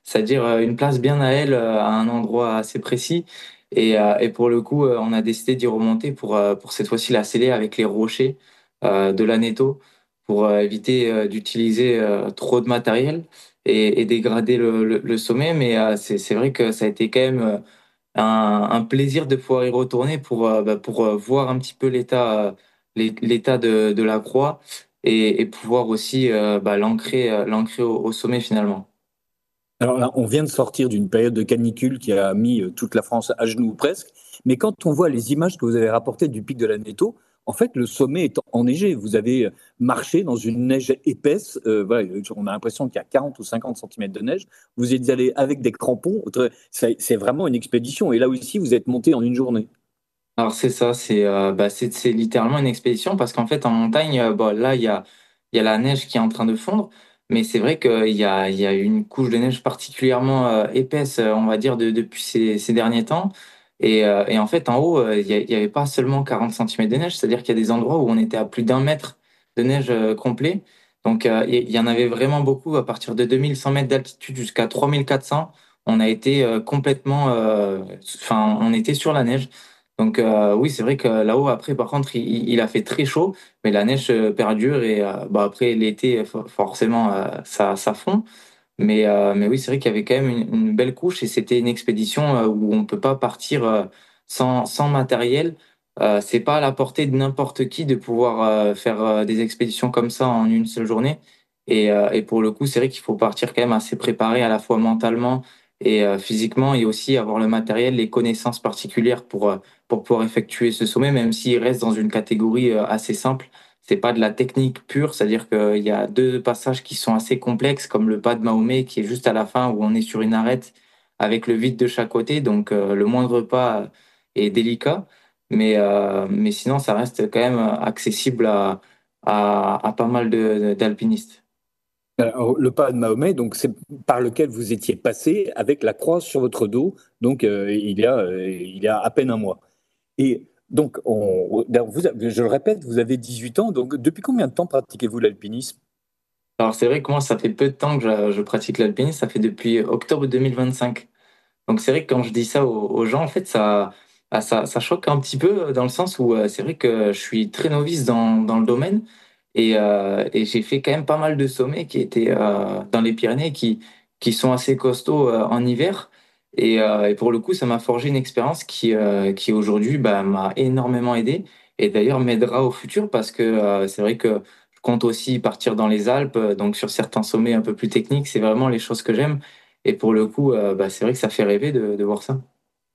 c'est-à-dire euh, une place bien à elle, euh, à un endroit assez précis. Et, euh, et pour le coup, euh, on a décidé d'y remonter pour, euh, pour cette fois-ci la sceller avec les rochers euh, de l'Aneto pour euh, éviter euh, d'utiliser euh, trop de matériel et, et dégrader le, le, le sommet. Mais euh, c'est, c'est vrai que ça a été quand même euh, un, un plaisir de pouvoir y retourner pour, euh, bah, pour euh, voir un petit peu l'état euh, l'é- l'état de, de la croix et, et pouvoir aussi euh, bah, l'ancrer euh, l'ancrer au, au sommet finalement. Alors là, on vient de sortir d'une période de canicule qui a mis euh, toute la France à genoux presque. Mais quand on voit les images que vous avez rapportées du pic de la Neto, en fait, le sommet est enneigé. Vous avez euh, marché dans une neige épaisse. Euh, voilà, on a l'impression qu'il y a quarante ou cinquante centimètres de neige. Vous êtes allé avec des crampons. C'est c'est vraiment une expédition. Et là aussi, vous êtes monté en une journée. Alors c'est ça, c'est euh, bah, c'est c'est littéralement une expédition parce qu'en fait en montagne, euh, bon, là il y a, il y a la neige qui est en train de fondre, mais c'est vrai qu'il y a, il y a une couche de neige particulièrement euh, épaisse, euh, on va dire, de- depuis ces, ces derniers temps. Et, euh, et en fait en haut, euh, il y a- il y avait pas seulement quarante centimètres de neige, c'est-à-dire qu'il y a des endroits où on était à plus d'un mètre de neige euh, complet. Donc euh, il il y en avait vraiment beaucoup à partir de deux mille cent mètres d'altitude jusqu'à trois mille quatre cents. On a été euh, complètement, euh, enfin on était sur la neige. Donc euh, oui, c'est vrai que là-haut, après, par contre, il, il a fait très chaud, mais la neige euh, perdure et euh, bah, après l'été, for- forcément, euh, ça, ça fond. Mais, euh, mais oui, c'est vrai qu'il y avait quand même une, une belle couche et c'était une expédition euh, où on peut pas partir euh, sans, sans matériel. Euh, c'est pas à la portée de n'importe qui de pouvoir euh, faire euh, des expéditions comme ça en une seule journée. Et, euh, et pour le coup, c'est vrai qu'il faut partir quand même assez préparé à la fois mentalement et euh, physiquement et aussi avoir le matériel, les connaissances particulières pour, euh, pour pouvoir effectuer ce sommet, même s'il reste dans une catégorie euh, assez simple. C'est pas de la technique pure, c'est-à-dire qu'il y a deux passages qui sont assez complexes, comme le pas de Mahomet qui est juste à la fin où on est sur une arête avec le vide de chaque côté, donc euh, le moindre pas est délicat, mais, euh, mais sinon ça reste quand même accessible à, à, à pas mal de- d'alpinistes. Alors, le pas de Mahomet, donc c'est par lequel vous étiez passé avec la croix sur votre dos, donc euh, il y a, euh, il y a à peine un mois. Et donc, on, vous, avez- je le répète, vous avez dix-huit ans, donc depuis combien de temps pratiquez-vous l'alpinisme? Alors c'est vrai que moi ça fait peu de temps que je, je pratique l'alpinisme, ça fait depuis octobre deux mille vingt-cinq. Donc c'est vrai que quand je dis ça aux, aux gens, en fait, ça, ah, ça, ça choque un petit peu euh, dans le sens où euh, c'est vrai que je suis très novice dans, dans le domaine et, euh, et j'ai fait quand même pas mal de sommets qui étaient euh, dans les Pyrénées qui, qui sont assez costauds euh, en hiver. Et, euh, et pour le coup, ça m'a forgé une expérience qui, euh, qui aujourd'hui bah, m'a énormément aidé et d'ailleurs m'aidera au futur parce que euh, c'est vrai que je compte aussi partir dans les Alpes, euh, donc sur certains sommets un peu plus techniques, c'est vraiment les choses que j'aime. Et pour le coup, euh, bah, c'est vrai que ça fait rêver de, de voir ça.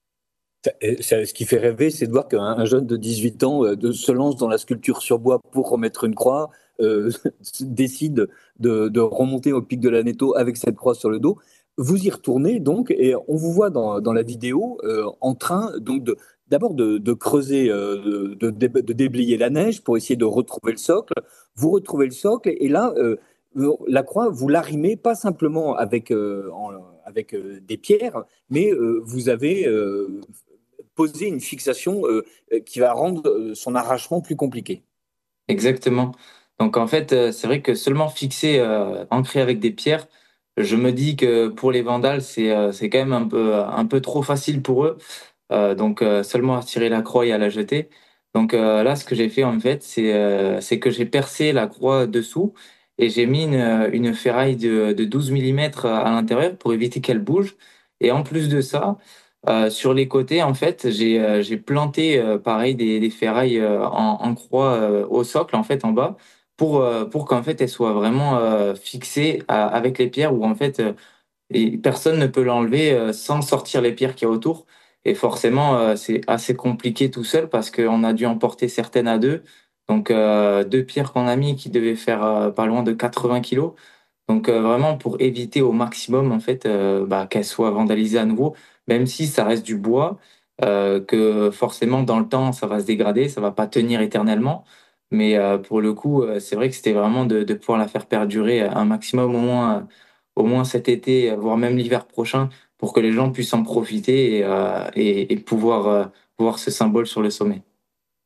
Ça- et ça- Ce qui fait rêver, c'est de voir qu'un un jeune de dix-huit ans euh, de, se lance dans la sculpture sur bois pour remettre une croix, euh, décide de, de remonter au pic de la Neto avec cette croix sur le dos. Vous y retournez donc, et on vous voit dans, dans la vidéo euh, en train donc de d'abord de, de creuser, euh, de, de, de déblayer la neige pour essayer de retrouver le socle. Vous retrouvez le socle, et là, euh, la croix, vous l'arrimez pas simplement avec, euh, en- avec euh, des pierres, mais euh, vous avez euh, poser une fixation euh, euh, qui va rendre euh, son arrachement plus compliqué. Exactement. Donc en fait, euh, c'est vrai que seulement fixé, euh, ancré avec des pierres, je me dis que pour les vandales, c'est euh, c'est quand même un peu, un peu trop facile pour eux. Euh, donc euh, seulement à tirer la croix et à la jeter. Donc euh, là, ce que j'ai fait en fait, c'est euh, c'est que j'ai percé la croix dessous et j'ai mis une, une ferraille de, de douze millimètres à l'intérieur pour éviter qu'elle bouge. Et en plus de ça, euh, sur les côtés, en fait, j'ai euh, j'ai planté euh, pareil des, des ferrailles euh, en, en croix euh, au socle, en fait, en bas, pour, euh, pour qu'en fait elles soient vraiment euh, fixées à- avec les pierres où en fait euh, et personne ne peut l'enlever euh, sans sortir les pierres qu'il y a autour. Et forcément, euh, c'est assez compliqué tout seul parce qu'on a dû en porter certaines à deux. Donc, euh, deux pierres qu'on a mis qui devaient faire euh, pas loin de quatre-vingts kilos. Donc, euh, vraiment pour éviter au maximum en fait euh, bah, qu'elles soient vandalisées à nouveau, même si ça reste du bois, euh, que forcément dans le temps ça va se dégrader, ça va pas tenir éternellement. Mais euh, pour le coup, euh, c'est vrai que c'était vraiment de, de pouvoir la faire perdurer un maximum au moins au moins cet été, voire même l'hiver prochain, pour que les gens puissent en profiter et, euh, et, et pouvoir euh, voir ce symbole sur le sommet.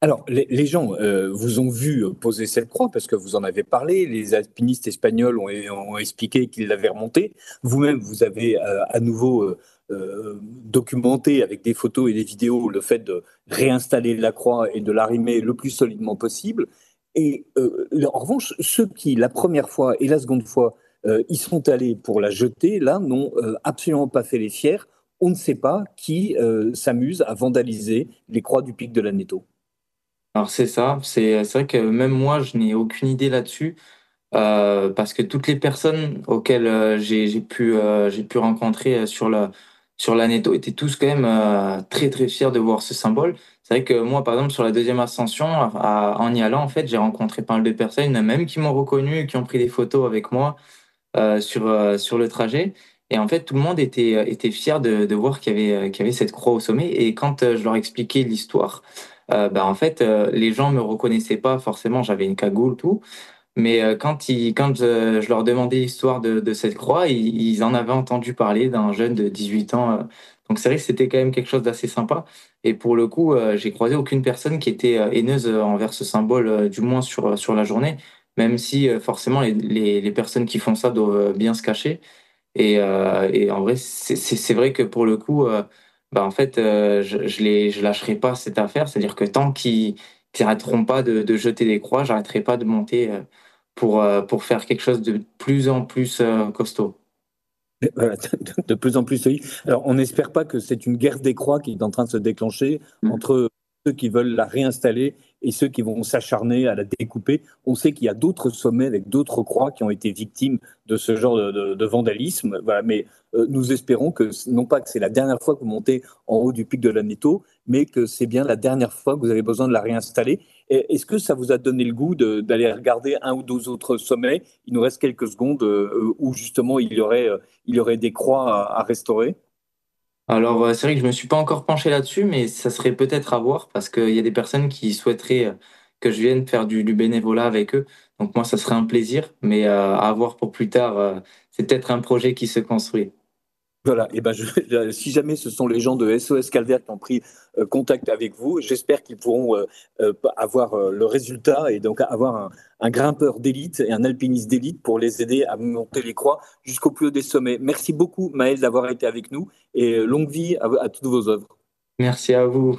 Alors, les, les gens euh, vous ont vu poser cette croix parce que vous en avez parlé. Les alpinistes espagnols ont, ont expliqué qu'ils l'avaient remontée. Vous-même, vous avez euh, à nouveau euh, euh, documenté avec des photos et des vidéos le fait de réinstaller la croix et de l'arrimer le plus solidement possible. Et euh, en revanche, ceux qui, la première fois et la seconde fois, euh, y sont allés pour la jeter, là, n'ont euh, absolument pas fait les fiers. On ne sait pas qui euh, s'amuse à vandaliser les croix du pic de l'Aneto. Alors c'est ça, c'est c'est vrai que même moi, je n'ai aucune idée là-dessus, euh, parce que toutes les personnes auxquelles euh, j'ai j'ai pu, euh, j'ai pu rencontrer euh, sur la, sur l'Aneto étaient tous quand même euh, très très fiers de voir ce symbole. C'est vrai que moi, par exemple, sur la deuxième ascension, à- à- en y allant, en fait, j'ai rencontré pas mal de personnes, il y en a même qui m'ont reconnu, qui ont pris des photos avec moi euh, sur, euh, sur le trajet. Et en fait, tout le monde était, euh, était fier de, de voir qu'il y avait, euh, qu'il y avait cette croix au sommet. Et quand euh, je leur expliquais l'histoire, euh, bah, en fait, euh, les gens me reconnaissaient pas forcément, j'avais une cagoule, tout. Mais euh, quand, ils, quand je, je leur demandais l'histoire de, de cette croix, ils, ils en avaient entendu parler d'un jeune de dix-huit ans. euh. Donc c'est vrai que c'était quand même quelque chose d'assez sympa. Et pour le coup, euh, j'ai croisé aucune personne qui était euh, haineuse euh, envers ce symbole, euh, du moins sur, sur la journée, même si euh, forcément les, les, les personnes qui font ça doivent euh, bien se cacher. Et, euh, et en vrai, c'est c'est- c'est vrai que pour le coup, euh, bah en fait, euh, je, je les, je lâcherai pas cette affaire. C'est-à-dire que tant qu'ils n'arrêteront pas de, de jeter des croix, j'arrêterai pas de monter euh, pour, euh, pour faire quelque chose de plus en plus euh, costaud. Voilà, de, de plus en plus solide. Alors, on n'espère pas que c'est une guerre des croix qui est en train de se déclencher Mm. entre ceux qui veulent la réinstaller et ceux qui vont s'acharner à la découper. On sait qu'il y a d'autres sommets avec d'autres croix qui ont été victimes de ce genre de, de- de vandalisme. Voilà, mais euh, nous espérons que, non pas que c'est la dernière fois que vous montez en haut du pic de l'Aneto, mais que c'est bien la dernière fois que vous avez besoin de la réinstaller. Et est-ce que ça vous a donné le goût de- d'aller regarder un ou deux autres sommets? Il nous reste quelques secondes euh, où justement il y aurait, euh, il y aurait des croix à, à restaurer. Alors, euh, c'est vrai que je me suis pas encore penché là-dessus, mais ça serait peut-être à voir parce qu'il y a des personnes qui souhaiteraient euh, que je vienne faire du, du bénévolat avec eux. Donc moi, ça serait un plaisir, mais euh, à voir pour plus tard. euh, c'est peut-être un projet qui se construit. Voilà, et ben je, je- si jamais ce sont les gens de S O S Calvaire qui ont pris euh, contact avec vous, j'espère qu'ils pourront euh, euh, avoir euh, le résultat et donc avoir un, un grimpeur d'élite et un alpiniste d'élite pour les aider à monter les croix jusqu'au plus haut des sommets. Merci beaucoup Maël d'avoir été avec nous et euh, longue vie à, à toutes vos œuvres. Merci à vous.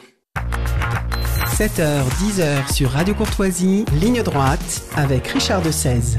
sept heures dix heures sur Radio Courtoisie, ligne droite avec Richard de Seize.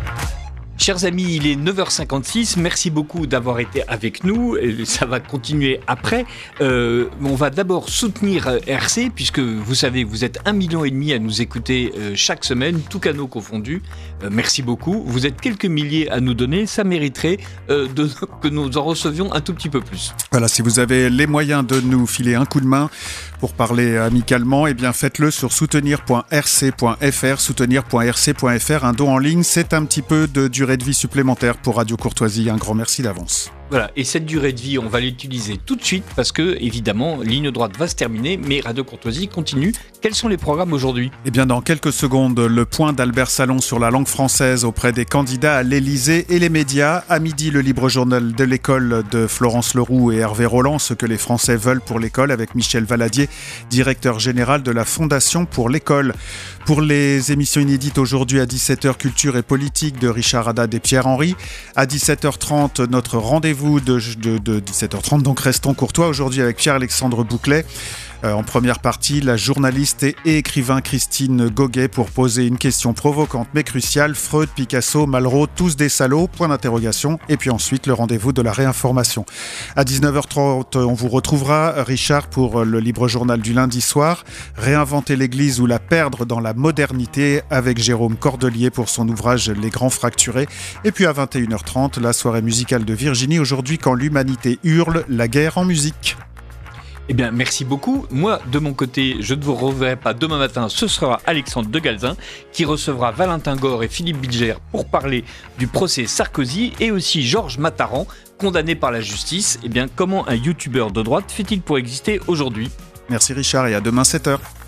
Chers amis, il est neuf heures cinquante-six. Merci beaucoup d'avoir été avec nous. Et ça va continuer après. Euh, on va d'abord soutenir R C, puisque vous savez, vous êtes un million et demi à nous écouter euh, chaque semaine, tous canaux confondus. Euh, merci beaucoup. Vous êtes quelques milliers à nous donner. Ça mériterait euh, de, que nous en recevions un tout petit peu plus. Voilà, si vous avez les moyens de nous filer un coup de main pour parler amicalement, eh bien faites-le sur soutenir point r c point f r, soutenir point r c point f r. Un don en ligne, c'est un petit peu de durée de vie supplémentaire pour Radio Courtoisie. Un grand merci d'avance. Voilà, et cette durée de vie, on va l'utiliser tout de suite parce que, évidemment, Ligne droite va se terminer, mais Radio Courtoisie continue. Quels sont les programmes aujourd'hui ? Eh bien, dans quelques secondes, le point d'Albert Salon sur la langue française auprès des candidats à l'Élysée et les médias. À midi, le libre journal de l'école de Florence Leroux et Hervé Roland, ce que les Français veulent pour l'école, avec Michel Valadier, directeur général de la Fondation pour l'école. Pour les émissions inédites aujourd'hui à dix-sept heures, culture et politique de Richard Haddad et Pierre-Henry. À dix-sept heures trente, notre rendez-vous de, de, de dix-sept heures trente, donc restons courtois aujourd'hui avec Pierre-Alexandre Bouclet. Euh, en première partie, la journaliste et écrivain Christine Goguet pour poser une question provocante mais cruciale. Freud, Picasso, Malraux, tous des salauds, point d'interrogation. Et puis ensuite, le rendez-vous de la réinformation. À dix-neuf heures trente, on vous retrouvera, Richard, pour le libre journal du lundi soir. Réinventer l'église ou la perdre dans la modernité avec Jérôme Cordelier pour son ouvrage Les Grands Fracturés. Et puis à vingt et une heures trente, la soirée musicale de Virginie. Aujourd'hui, quand l'humanité hurle, la guerre en musique. Eh bien, merci beaucoup. Moi, de mon côté, je ne vous reverrai pas demain matin. Ce sera Alexandre de Galzin qui recevra Valentin Gore et Philippe Bilger pour parler du procès Sarkozy et aussi Georges Mataran, condamné par la justice. Eh bien, comment un youtubeur de droite fait-il pour exister aujourd'hui ? Merci Richard et à demain sept heures.